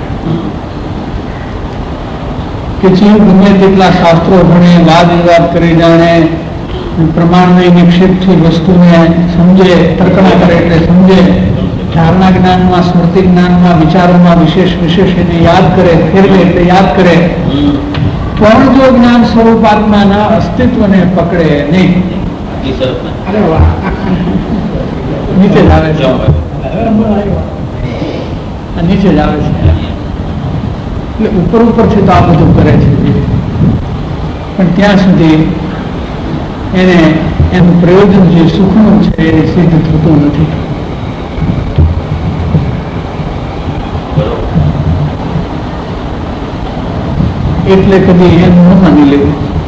કે જીવ ગમે તેટલા શાસ્ત્રો ભણે, વાદ વિવાદ કરી જાણે, પ્રમાણની નિક્ષેપથી વસ્તુને સમજે, તર્કણા કરે એટલે સમજે, ધારણા જ્ઞાનમાં, સ્મૃતિ જ્ઞાનમાં, વિચારોમાં વિશેષ વિશેષ એને યાદ કરે, ફેરવે એટલે યાદ કરે, પણ જો જ્ઞાન સ્વરૂપ આત્માના અસ્તિત્વને પકડે નહીં. અરે વાહ નીચે જ આવે છે, આ નીચે જ આવે છે. એટલે ઉપર ઉપરથી તો આ બધું કરે છે, પણ ત્યાં સુધી એને એનું પ્રયોજન જે સુખનું છે એ સિદ્ધ થતું નથી. એટલે કદી એમ ન માની લેવું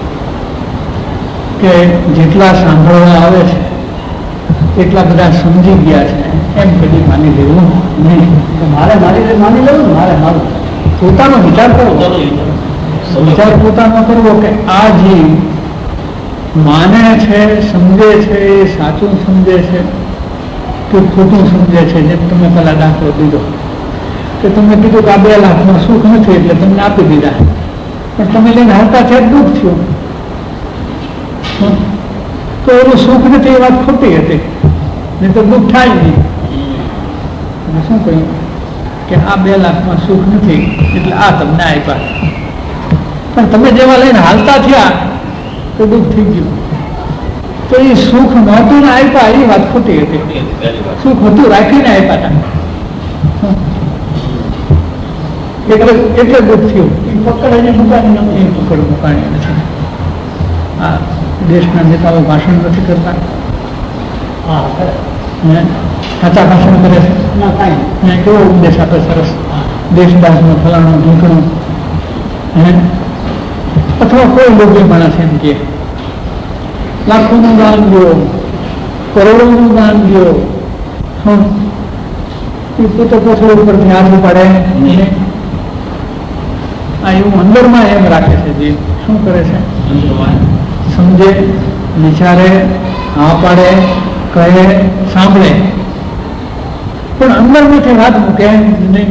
કે જેટલા સાંભળવા આવે છે એટલા બધા સમજી ગયા છે, એમ કદી માની લેવું નહીં. મારે મારી માની લેવું ને, મારે મારું પોતાનો વિચાર કરવો, વિચાર પોતાનો કરવો કે આ જીવ માને છે, સમજે છે, એ સાચું સમજે છે કે ખોટું સમજે છે. જેમ તમે પેલા દાખલો દીધો કે તમે કીધું કે આ બે લાખમાં સુખ નથી એટલે તમને આપી દીધા, પણ તમે લઈને હાલતા છે દુઃખ થયું, તો એનું સુખ નથી એ વાત ખોટી હતી, નહીં તો દુઃખ થાય નહીં. શું કહ્યું કે આ બે લાખમાં સુખ નથી એટલે આ તમને આપ્યા, પણ તમે જેવા લઈને હાલતા થયા તો દુઃખ થઈ ગયું. તો એ સુખ નહોતું ને આપ્યા એ વાત ખોટી હતી. સુખ હતું રાખીને આપ્યા હતા એટલે એટલે દુઃખ થયું. એ પકડ એને મુકાની એ પકડ મુકાણી નથી. આ દેશના નેતાઓ ભાષણ નથી કરતા, હા સાચા ભાષણ કરે છે, ના કાંઈ કેવો ઉપદેશ આપે સરસ, દેશદાસનું ફલાણું ઢીકણું, હે અથવા કોઈ લોભી માણસ એમ કે લાખોનું દાન દો, કરોડોનું દાન દો, શું એ પોતે પોતે ઉપરથી હાથ પાડે. આ એવું અંદરમાં એમ રાખે છે જે શું કરે છે, સમજે, વિચારે, હા પાડે, કહે, સાંભળે, પણ અંદરમાંથી વાત મૂકે નહીં.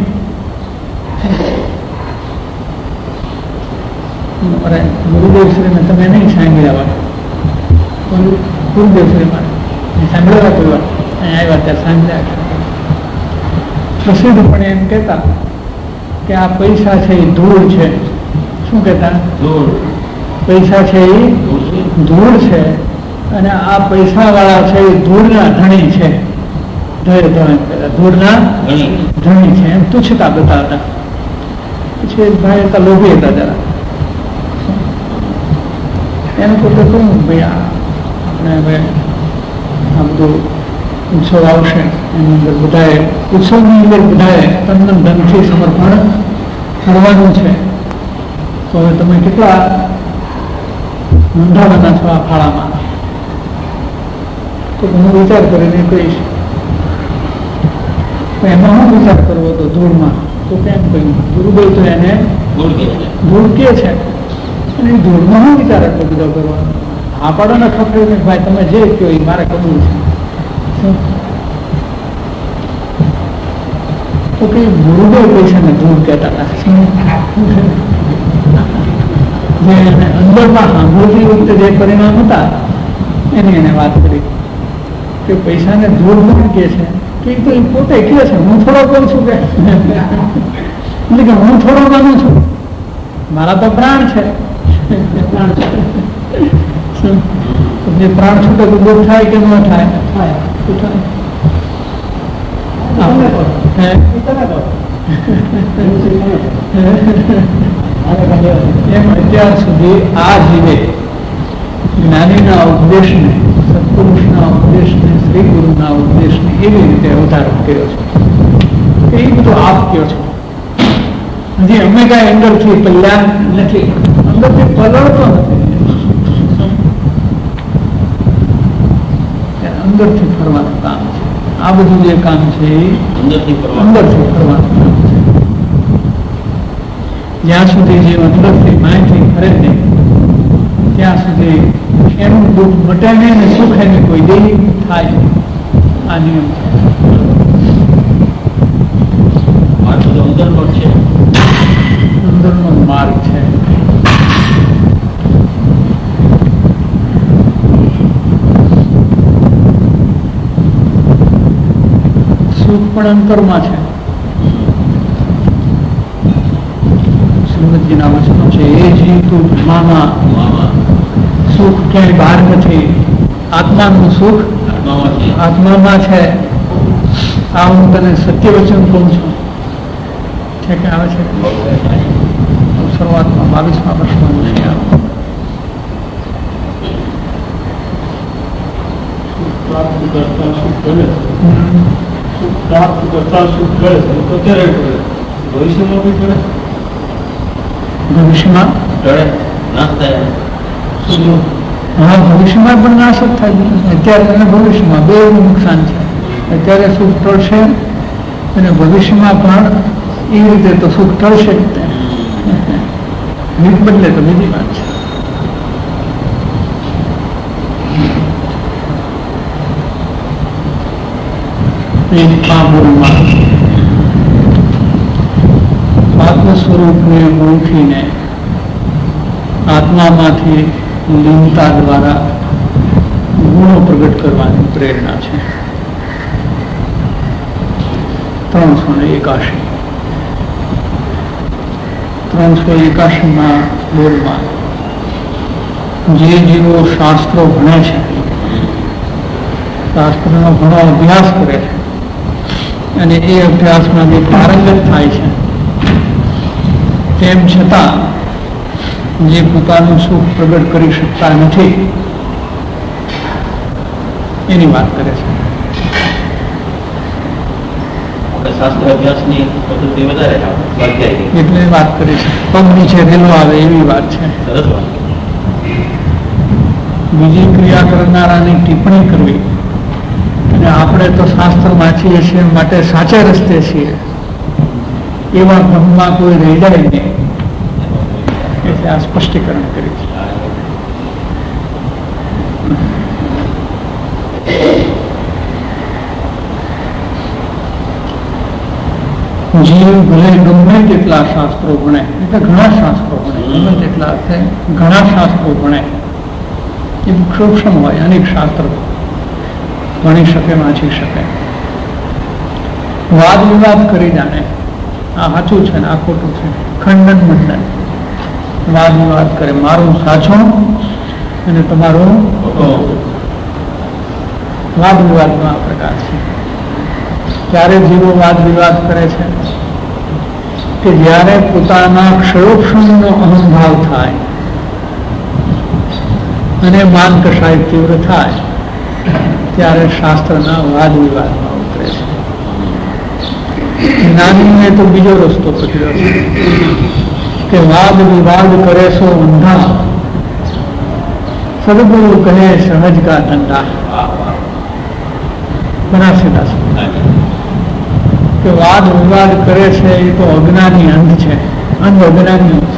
અરે ગુરુદેવ શ્રીને તમે નહીં સાંભળ્યા, ગુરુદેવ શ્રી મારે સાંભળેલા કોઈ વાર અહીંયા આવ્યા ત્યાં સાંભળ્યા. પ્રસિદ્ધપણે એમ કહેતા કે આ પૈસા છે એ ધૂળ છે. શું કહેતા? પૈસા છે એ ધૂળ છે અને આ પૈસા વાળા છે એ ધૂળના ધણી છે. ધૂળના ધણી છે એમ તુચ્છતા બતાવતા. પછી ભાઈ હતા લોભી હતા જરા, એને પોતે કહ્યું ભાઈ આપણે હવે આ બધું ઉત્સવ આવશે એની અંદર બધાએ ઉત્સવની અંદર બધાએ તદ્દન ધનથી સમર્પણ કરવાનું છે, તો હવે તમે કેટલા નોંધાવાના છો આ ફાળામાં? તો હું વિચાર કરીને કહીશ. એમાં હું વિચાર કરવો હતો ધૂળમાં, તો કેમ કહ્યું ગુરુદેવ તો એને ધૂળ કે છે, અને એ ધૂળમાં હું વિચાર એટલો બધો કરવાનો? આ પાડો ને ખપડ્યું ભાઈ તમે જે કહો એ મારે કબૂલ છે. તો કઈ ગુરુદેવ પૈસાને ધૂળ કહેતા હતા. જે અંદરમાં સાંભળતી વખતે જે પરિણામ હતા એની એને વાત કરી કે પૈસાને ધૂળ પણ કે છે કે તો એ પોતે કહે છે, હું થોડો કહું છું કે એટલે કે હું થોડો માનું છું, મારા તો પ્રાણ છે. જે પ્રાણ છૂટે તો દુઃખ થાય કે ન થાય? એમ અત્યાર સુધી આ જીવે જ્ઞાનીના ઉપદેશને, સત્પુરુષના ઉપદેશને, શ્રી ગુરુના ઉપદેશને એવી રીતે અવધારણ કર્યો છે. એ બધું આપ કયો છો. હજી અમે કાંઈ અંદરથી કલ્યાણ નથી, અંદરથી પલળતો નથી, અંદરથી ફરવાનું કામ છે. આ બધું જે કામ છે એ અંદરથી અંદરથી ફરવાનું કામ છે. જ્યાં સુધી જે અંદરથી માહિતી ફરે ને ત્યાં સુધી એનું દુઃખ મટે નહીં અને સુખ એને કોઈ દે થાય. આ નિયમ અંદરનો છે, અંદરનો માર્ગ છે. સુખ પણ અંતરમાં છે. શ્રીમદજીના વચનો છે એ જીવતું મામા, સુખ ક્યાંય બહાર નથી, આત્માનું સુખ આત્મામાં છે. આ હું તને સત્ય વચન કહું છું. છે કે આવે છે શરૂઆતમાં બાવીસમાં વર્ષમાં નહીં આવે. પ્રાપ્ત કરતા સુખ કરે, પ્રાપ્ત કરતા સુખ કરે તો ક્યારે કરે? ભવિષ્યમાં બી કરે, ભવિષ્યમાં હા ભવિષ્યમાં પણ નાશ જ થાય. અત્યારે અને ભવિષ્યમાં બે નુકસાન છે. અત્યારે સુખ ટળશે અને ભવિષ્યમાં પણ એ રીતે તો સુખ ટળશે જ. રીત બદલે તો બીજી વાત છે. આત્મ સ્વરૂપને ઓળખીને આત્મામાંથી લીનતા દ્વારા ગુણો પ્રગટ કરવાની પ્રેરણા છે. ત્રણસો ને એકાશી ત્રણસો એકાશીમાં બોલમાં જે જીવો શાસ્ત્રો ભણે છે, શાસ્ત્રનો ઘણો અભ્યાસ કરે છે અને એ અભ્યાસમાં જે પારંગત થાય છે, તેમ છતાં જે પોતાનું સુખ પ્રગટ કરી શકતા નથી એની વાત કરે છે. શાસ્ત્ર અભ્યાસની પદ્ધતિ વધારે એટલે વાત કરી છે. પગ નીચે રેલો આવે એવી વાત છે. બીજી ક્રિયા કરનારાની ટિપ્પણી કરવી અને આપણે તો શાસ્ત્ર વાંચીએ છીએ માટે સાચે રસ્તે છીએ એવા ભ્રમમાં કોઈ રહી જાય નહીં, એટલે આ સ્પષ્ટીકરણ કર્યું છે. જીવ ભલે ગમે તેટલા શાસ્ત્રો ભણે, એટલે ઘણા શાસ્ત્રો ભણે, ગમે તેટલા અર્થે ઘણા શાસ્ત્રો ભણે, એ સૂક્ષ્મ હોય, અનેક શાસ્ત્રો ભણી શકે, વાંચી શકે, વાદ વિવાદ કરી જાણે આ સાચું છે ને આ ખોટું છે, ખંડન મંડન વાદ વિવાદ કરે, મારું સાચું અને તમારું વાદ વિવાદનો આ પ્રકાર છે. ત્યારે જીવો વાદ વિવાદ કરે છે કે જ્યારે પોતાના ક્ષયોક્ષણનો અહંભાવ થાય અને માન કષાય તીવ્ર થાય ત્યારે શાસ્ત્રના વાદ વિવાદમાં ઉતરે છે. જ્ઞાનીને તો બીજો રસ્તો પકડ્યો છે કે વાદ વિવાદ કરે સો ઊંધા, સદગુરુ કહે સહજ કા ધંધા. બનાસીદાસ કે વાદ વિવાદ કરે છે એ તો અજ્ઞાની અંધ છે, અંધ અજ્ઞાનીઓ છે.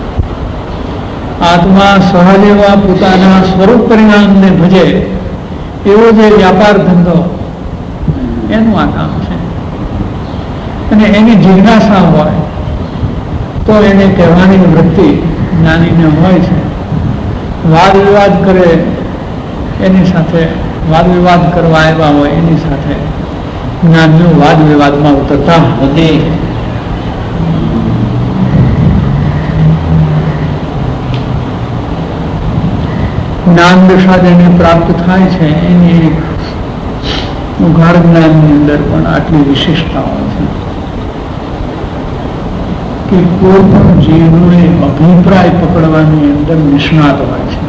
આત્મા સહજ એવા પોતાના સ્વરૂપ પરિણામને ભજે એવો જે વ્યાપાર ધંધો એનું આ કામ છે. અને એની જિજ્ઞાસા હોય તો એને કહેવાની વૃત્તિ જ્ઞાનીને હોય છે. વાદ વિવાદ કરે એની સાથે વાદ વિવાદ કરવા આવ્યા હોય એની સાથે જ્ઞાનીઓ વાદ વિવાદમાં ઉતરતા નથી. જ્ઞાન દશા જેને પ્રાપ્ત થાય છે એની ઉઘાડ જ્ઞાનની અંદર પણ આટલી વિશિષ્ટતાઓ છે કે કોઈ પણ જીવનો અભિપ્રાય પકડવાની અંદર નિષ્ણાત હોય છે.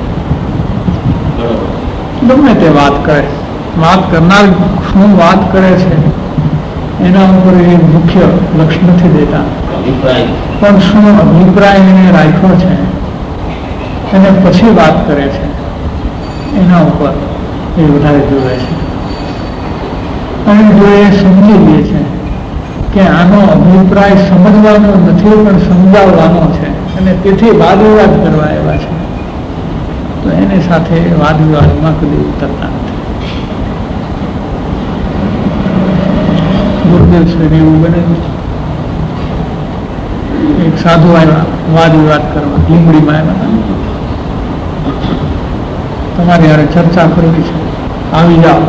ગમે તે વાત કરે, વાત કરનાર શું વાત કરે છે એના ઉપર એ મુખ્ય લક્ષ નથી દેતા, પણ શું અભિપ્રાય એને રાખ્યો છે અને પછી વાત કરે છે એના ઉપર એ વધારે જોવે છે. અને જો એ સમજી લે છે કે આનો અભિપ્રાય સમજવાનો નથી પણ સમજાવવાનો છે અને તેથી વાદ વિવાદ કરવા એવા છે તો એની સાથે વાદ વિવાદમાં કદી ઉતરતા નથી. ગુરુદેવ શ્રી એવું બનેલું એક સાધુ આવ્યા વાદ વિવાદ કરવા, લીંબડીમાં આવ્યા. તમારી યારે ચર્ચા કરવી છે, આવી જાઓ.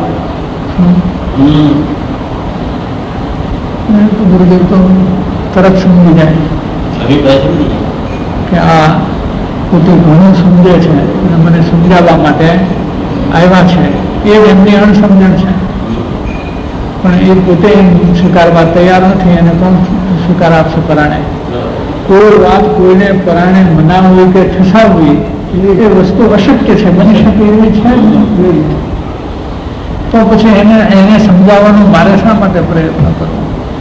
ગુરુદેવ તો તરત સમજી જાય કે આ પોતે ઘણું સમજે છે અને મને સમજાવવા માટે આવ્યા છે. એ એમની અણસમજણ છે પણ એ પોતે સ્વીકારવા તૈયાર નથી અને કોણ સ્વીકાર આપશે પરાણે? કોઈ વાત કોઈને પરાણે મનાવવી કે ઠસાવવી એ વસ્તુ અશક્ય છે, બની શકે એવી છે જ નહીં. તો પછી એને એને સમજાવવાનો મારે શા માટે પ્રયત્ન કરવો?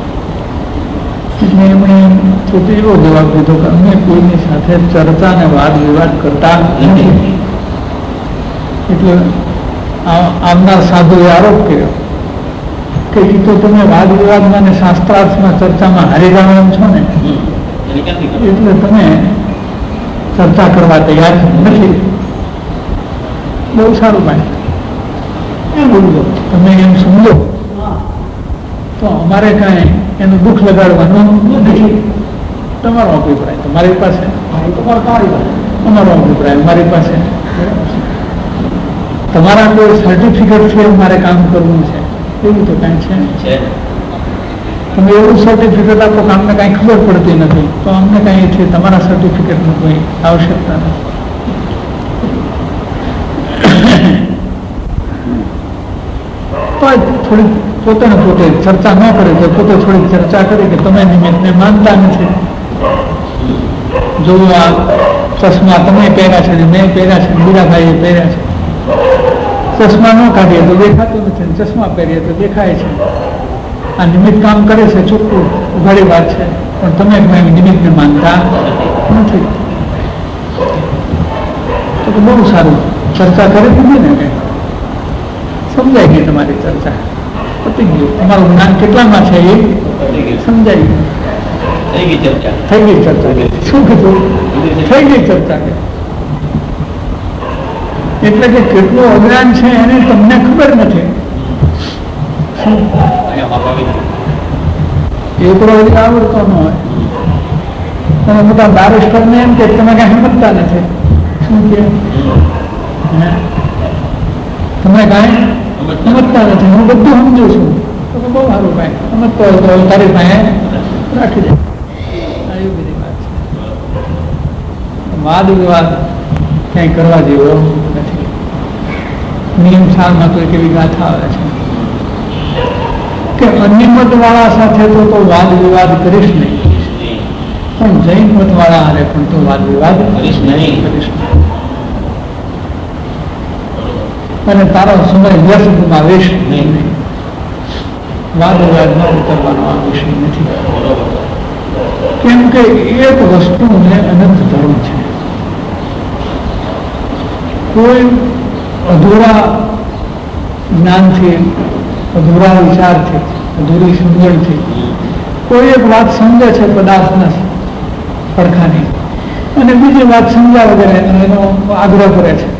એટલે એમણે પોતે એવો જવાબ દીધો કે અમે કોઈની સાથે ચર્ચા ને વાદ વિવાદ કરતા નથી. એટલે આવનાર સાધુએ આરોપ કર્યો કે એ તો તમે વાદ વિવાદમાં ને શાસ્ત્રાર્થમાં ચર્ચામાં હારી જવાનું છો ને, એટલે તમે ચર્ચા કરવા તૈયાર નથી. બહુ સારું ભાઈ એમ બોલજો, તમે એમ સમજો તો અમારે કાંઈ એનું દુઃખ લગાડવાનું નથી. તમારો અભિપ્રાય તમારી પાસે, અમારો અભિપ્રાય અમારી પાસે. તમારા કોઈ સર્ટિફિકેટ છે મારે કામ કરવું છે એવું તો કાંઈ છે. તમે એવું સર્ટિફિકેટ આપો કે અમને કાંઈ ખબર પડતી નથી તો અમને કાંઈ છે તમારા સર્ટિફિકેટની કોઈ આવશ્યકતા નથી. તો થોડી પોતાને પોતે ચર્ચા ન કરે તો પોતે થોડી ચર્ચા કરી કે તમે નિમિત્તને માનતા નથી. જો આ ચશ્મા તમે પહેર્યા છે મેં પહેર્યા છે બીજા ભાઈએ પહેર્યા છે, ચશ્મા ન કાઢીએ તો દેખાતું નથી, ચશ્મા પહેરીએ તો દેખાય છે. આ નિમિત્ત કામ કરે છે ચોખ્ખું ઘણી વાત છે પણ તમે નિમિત્તને માનતા નથી. તો બહુ સારું ચર્ચા કરી દીધી ને કે સમજાઈ ગઈ તમારી ચર્ચા, પતી ગયું. તમારું જ્ઞાન કેટલામાં છે એ સમજાઈ ગયું, થઈ ગઈ ચર્ચા. શું કીધું? થઈ ગઈ ચર્ચા. એટલે કે કેટલું અજ્ઞાન છે એને તમને ખબર નથી. એકડો હજી આવડતો ન હોય તમે મોટા બારિસ્ટર ને એમ કે તમે કઈ સમજતા નથી. શું કે તમે કઈ સમજતા નથી, હું બધું સમજુ છું. તો બહુ સારું ભાઈ, સમજતો હોય તો તારી પાસે રાખી દે. એવી બધી વાત છે. વાદ વિવાદ ક્યાંય કરવા જેવો નથી. નિયમ સારમાં તો એક એવી ગાથા આવે છે કે અનિમત વાળા સાથે તો તો વાદ વિવાદ કરીશ નહીં, પણ જૈન મતવાળા હારે પણ તો વાદ વિવાદ કરીશ નહીં. કરીશ નહીં. અને તારો સમય વ્યર્થ ગુમાવીશ નહીં. વાદ વિવાદમાં ઉતરવાનો આ વિષય નથી. કેમ કે એક વસ્તુને અનંત ધર્મ છે. કોઈ અધૂરા જ્ઞાનથી, અધૂરા વિચારથી, અધૂરી સમજણથી કોઈ એક વાત સમજે છે પદાર્થના પડખાની, અને બીજી વાત સમજ્યા વગર એનો આગ્રહ કરે છે.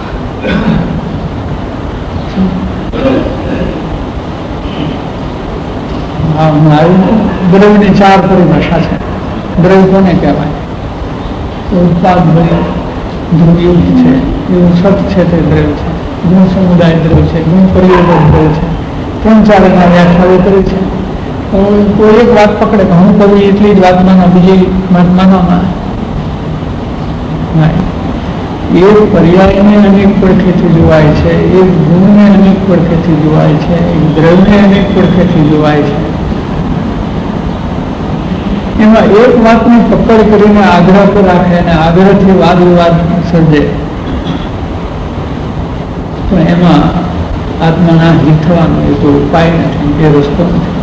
દ્રવ્યની ચાર પરિભાષા છે. દ્રવ્ય કોને કહેવાય? ઉત્પાદ ધ્રુવયુક્ત છે, એવું સત છે તે દ્રવ્ય છે. ગુણ સમુદાય દ્રવ્ય છે, ગુણ પરિવર્તન દ્રવ્ય છે. ત્રણ ચાર એના વ્યાખ્યાઓ કરી છે. કોઈ એક વાત પકડે કે હું કવિ એટલી જ વાત માનો, બીજી વાત માનવામાં એક પર્યાયને અનેક પડખેથી જોવાય છે, એક ગુણને અનેક પડખેથી જોવાય છે, એક દ્રવ્યને અનેક પડખેથી જોવાય છે. એમાં એક વાતને પકડ કરીને આગ્રહ પર રાખે અને આગ્રહથી વાદ વિવાદ સર્જે તો એમાં આત્માના હિત થવાનો એ તો ઉપાય નથી, એ રસ્તો નથી.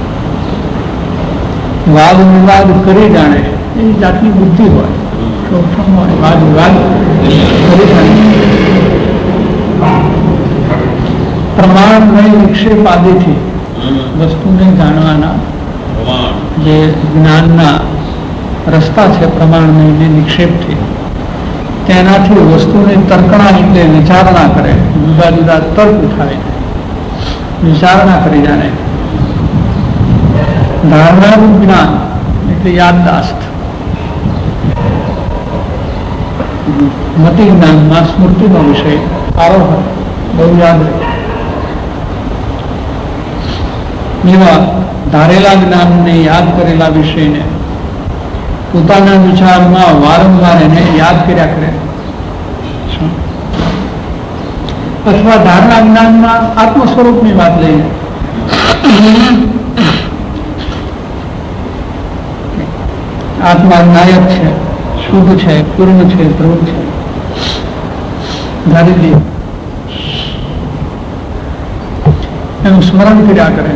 વાદ વિવાદ કરી જાણે એ જાતની બુદ્ધિ હોય, ચોખ્ખમ હોય. વાદ વિવાદ કરી જાણે પ્રમાણમય વિક્ષેપ આદિથી વસ્તુને જાણવાના જે જ્ઞાનના રસ્તા છે, પ્રમાણમય નિક્ષેપથી, તેનાથી વસ્તુને તર્કણા એટલે વિચારણા કરે, જુદા જુદા તર્ક ઉઠાવે, વિચારણા કરી જાણે. ધારણાનું જ્ઞાન એટલે યાદદાસ્ત. મતિ જ્ઞાનમાં સ્મૃતિનો વિષય આરોહણ, બહુ યાદ રહે. એવા ધારેલા જ્ઞાનને, યાદ કરેલા વિષયને પોતાના વિચારમાં વારંવાર એને યાદ કર્યા કરે. અથવા ધારણા જ્ઞાનમાં આત્મ સ્વરૂપની વાત લઈને આત્મા નાયક છે, શુદ્ધ છે, પૂર્ણ છે, ધ્રુવ છે, ધારી લે એનું સ્મરણ કર્યા કરે.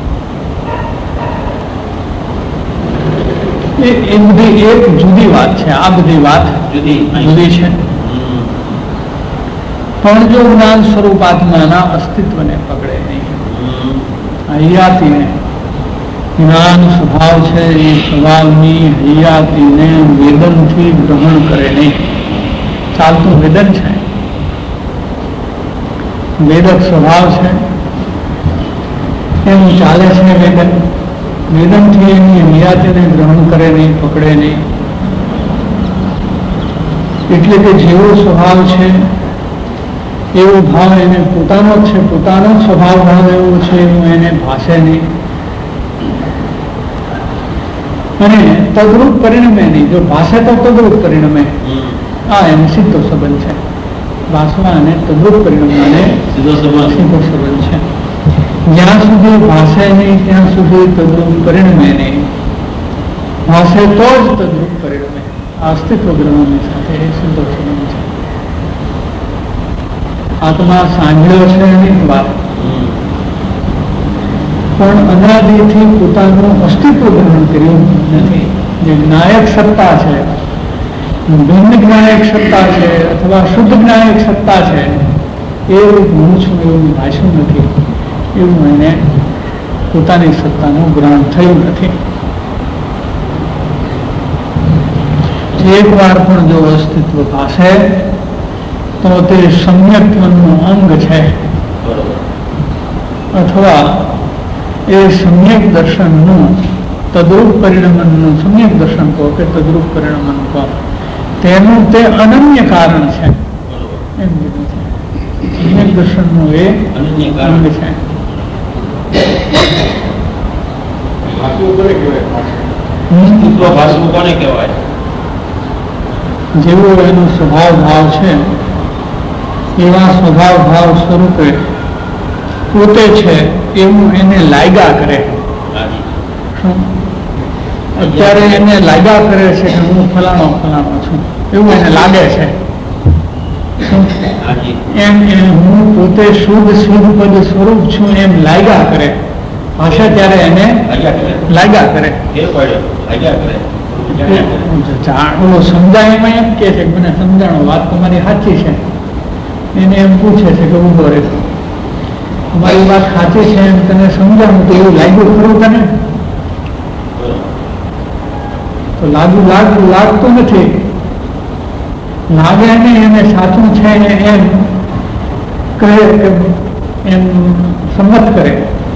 એ બધી એક જુદી વાત છે. આ બધી વાત જુદી જુદી છે. પણ જો જ્ઞાન સ્વરૂપ આત્માના અસ્તિત્વને પકડે નહીં, હૈયાતીને, જ્ઞાન સ્વભાવ છે એ સ્વભાવની હૈયાતીને વેદનથી ગ્રહણ કરે નહીં. ચાલતું વેદન છે, વેદક સ્વભાવ છે, એનું ચાલે છે વેદન. વેદનથી એની હૈયાતીને ગ્રહણ કરે નહીં, પકડે નહીં. એટલે કે જેવો સ્વભાવ છે એવો ભાવ એને પોતાનો જ છે, પોતાનો સ્વભાવ ભાવ એવો છે એવું એને ભાષે નહીં, અને તદ્રુપ પરિણમે નહીં. જો ભાષે તો તદ્રુપ પરિણમે, આ એનો સીધો સંબંધ છે. ભાષવા અને તદ્રુપ પરિણમવાને સીધો સંબંધ છે. જ્યાં સુધી ભાષે નહીં ત્યાં સુધી તદ્રુપ પરિણમે નહીં. ભાષે તો જ તદ્રુપ પરિણમે. આ અસ્તિત્વ ગ્રહણની સાથે એ સીધો સંબંધ છે. આત્મા સાંભળ્યો છે એની વાત, પણ અનાદિથી પોતાનું અસ્તિત્વ ગ્રહણ કર્યું નથી. જે જ્ઞાયક સત્તા છે, ભિન્ન જ્ઞાયક સત્તા છે, અથવા શુદ્ધ જ્ઞાયક સત્તા છે, એ હું છું એવું ભાષ્યું નથી. એવું એને પોતાની સત્તાનું ગ્રહણ થયું નથી. એક વાર પણ જો અસ્તિત્વ પાસે તો તે સમ્યક્ત્વનું અંગ છે, અથવા એ સમ્યક દર્શનનું તદ્રુપ પરિણમનનું, સમ્યક દર્શન કહો કે તદ્રુપ પરિણમન કહો, તેનું તે અનન્ય કારણ છે એમ કીધું છે. સમ્યક દર્શનનું એ અંગ છે. જેવો એનો સ્વભાવ ભાવ છે એવા સ્વભાવ ભાવ સ્વરૂપે પોતે છે એવું એને લાગ્યા કરે. અત્યારે એને લાગ્યા કરે છે કે હું ફલાણો ફલાણો છું, એવું એને લાગે છે. એમ એમ હું પોતે શુદ્ધ શુદ્ધ પદ સ્વરૂપ છું એમ લાગ્યા કરે. ભાષા ત્યારે એને લાગ્યા કરે. ઓલો સમજાય એમાં એમ કે છે કે મને સમજાણો, વાત તમારી સાચી છે. એને એમ પૂછે છે કે ઉભો રહે, તમારી વાત સાચી છે એમ તને સમજાણું તો એવું લાગ્યું ખરું તને? તો લાગુ લાગુ લાગતું નથી. લાગે નહીં એને સાચું છે એમ કહે, એમ સંમત કરે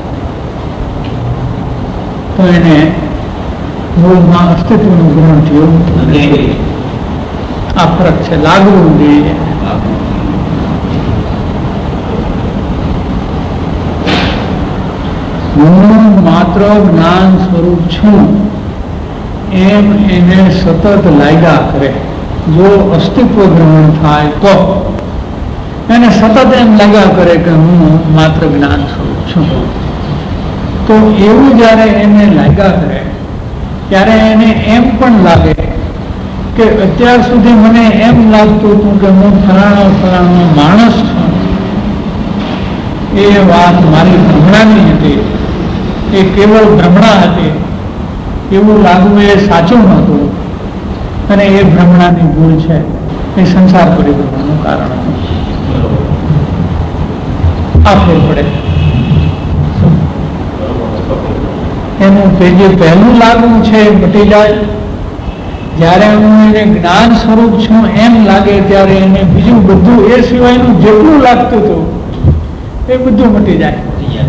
તો એને મૂળમાં અસ્તિત્વનું ગ્રહણ થયું. આ ફરક છે, લાગવું જોઈએ. હું માત્ર જ્ઞાન સ્વરૂપ છું એમ એને સતત લાગ્યા કરે. જો અસ્તિત્વ ગ્રહણ થાય તો એને સતત એમ લાગ્યા કરે કે હું માત્ર જ્ઞાન સ્વરૂપ છું. તો એવું જયારે એને લાગ્યા કરે ત્યારે એને એમ પણ લાગે કે અત્યાર સુધી મને એમ લાગતું હતું કે હું ફલાણો ફલાણો માણસ છું, એ વાત મારી ભ્રમણાની હતી, એ કેવળ ભ્રમણા હતી. એવું લાગવું એ સાચું નહોતું અને એ ભ્રમણાની ભૂલ છે. એ સંસાર પરિભ્રમણનું કારણ હતું. આ ફેર પડે. એનું જે પહેલું લાગવું છે એ મટી જાય. જ્યારે હું એને જ્ઞાન સ્વરૂપ છું એમ લાગે ત્યારે એને બીજું બધું એ સિવાયનું જેટલું લાગતું હતું એ બધું મટી જાય.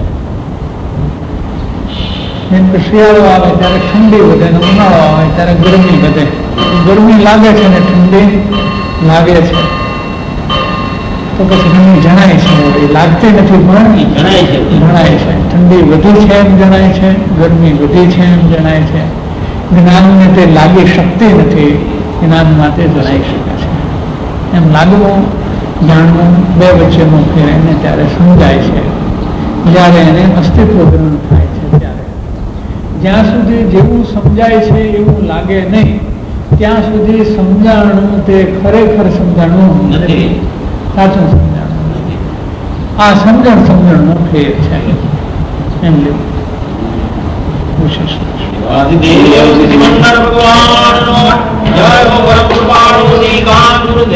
જેમ કે શિયાળો આવે ત્યારે ઠંડી વધે ને ઉનાળો આવે ત્યારે ગરમી વધે. ગરમી લાગે છે ને ઠંડી લાગે છે તો પછી ગરમી જણાય છે, લાગતી નથી પણ જણાય છે. જણાય છે ઠંડી વધી છે એમ જણાય છે, ગરમી વધી છે એમ જણાય છે. જ્ઞાનને તે લાગી શકતી નથી, જ્ઞાનમાં તે જણાઈ શકે છે. એમ લાગવું જાણવું બે વચ્ચેનો ફેર એને ત્યારે સમજાય છે, જ્યારે એને અસ્તિત્વ ગ્રહણ થાય છે ત્યારે. જ્યાં સુધી જેવું સમજાય છે એવું લાગે નહીં ત્યાં સુધી સમજાણું તે ખરેખર સમજાણું નથી, સાચું સમજાણું નથી. આ સમજણ સમજણનો ફેર છે એમ લેવું વિશેષ.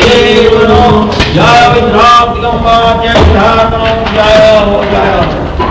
જય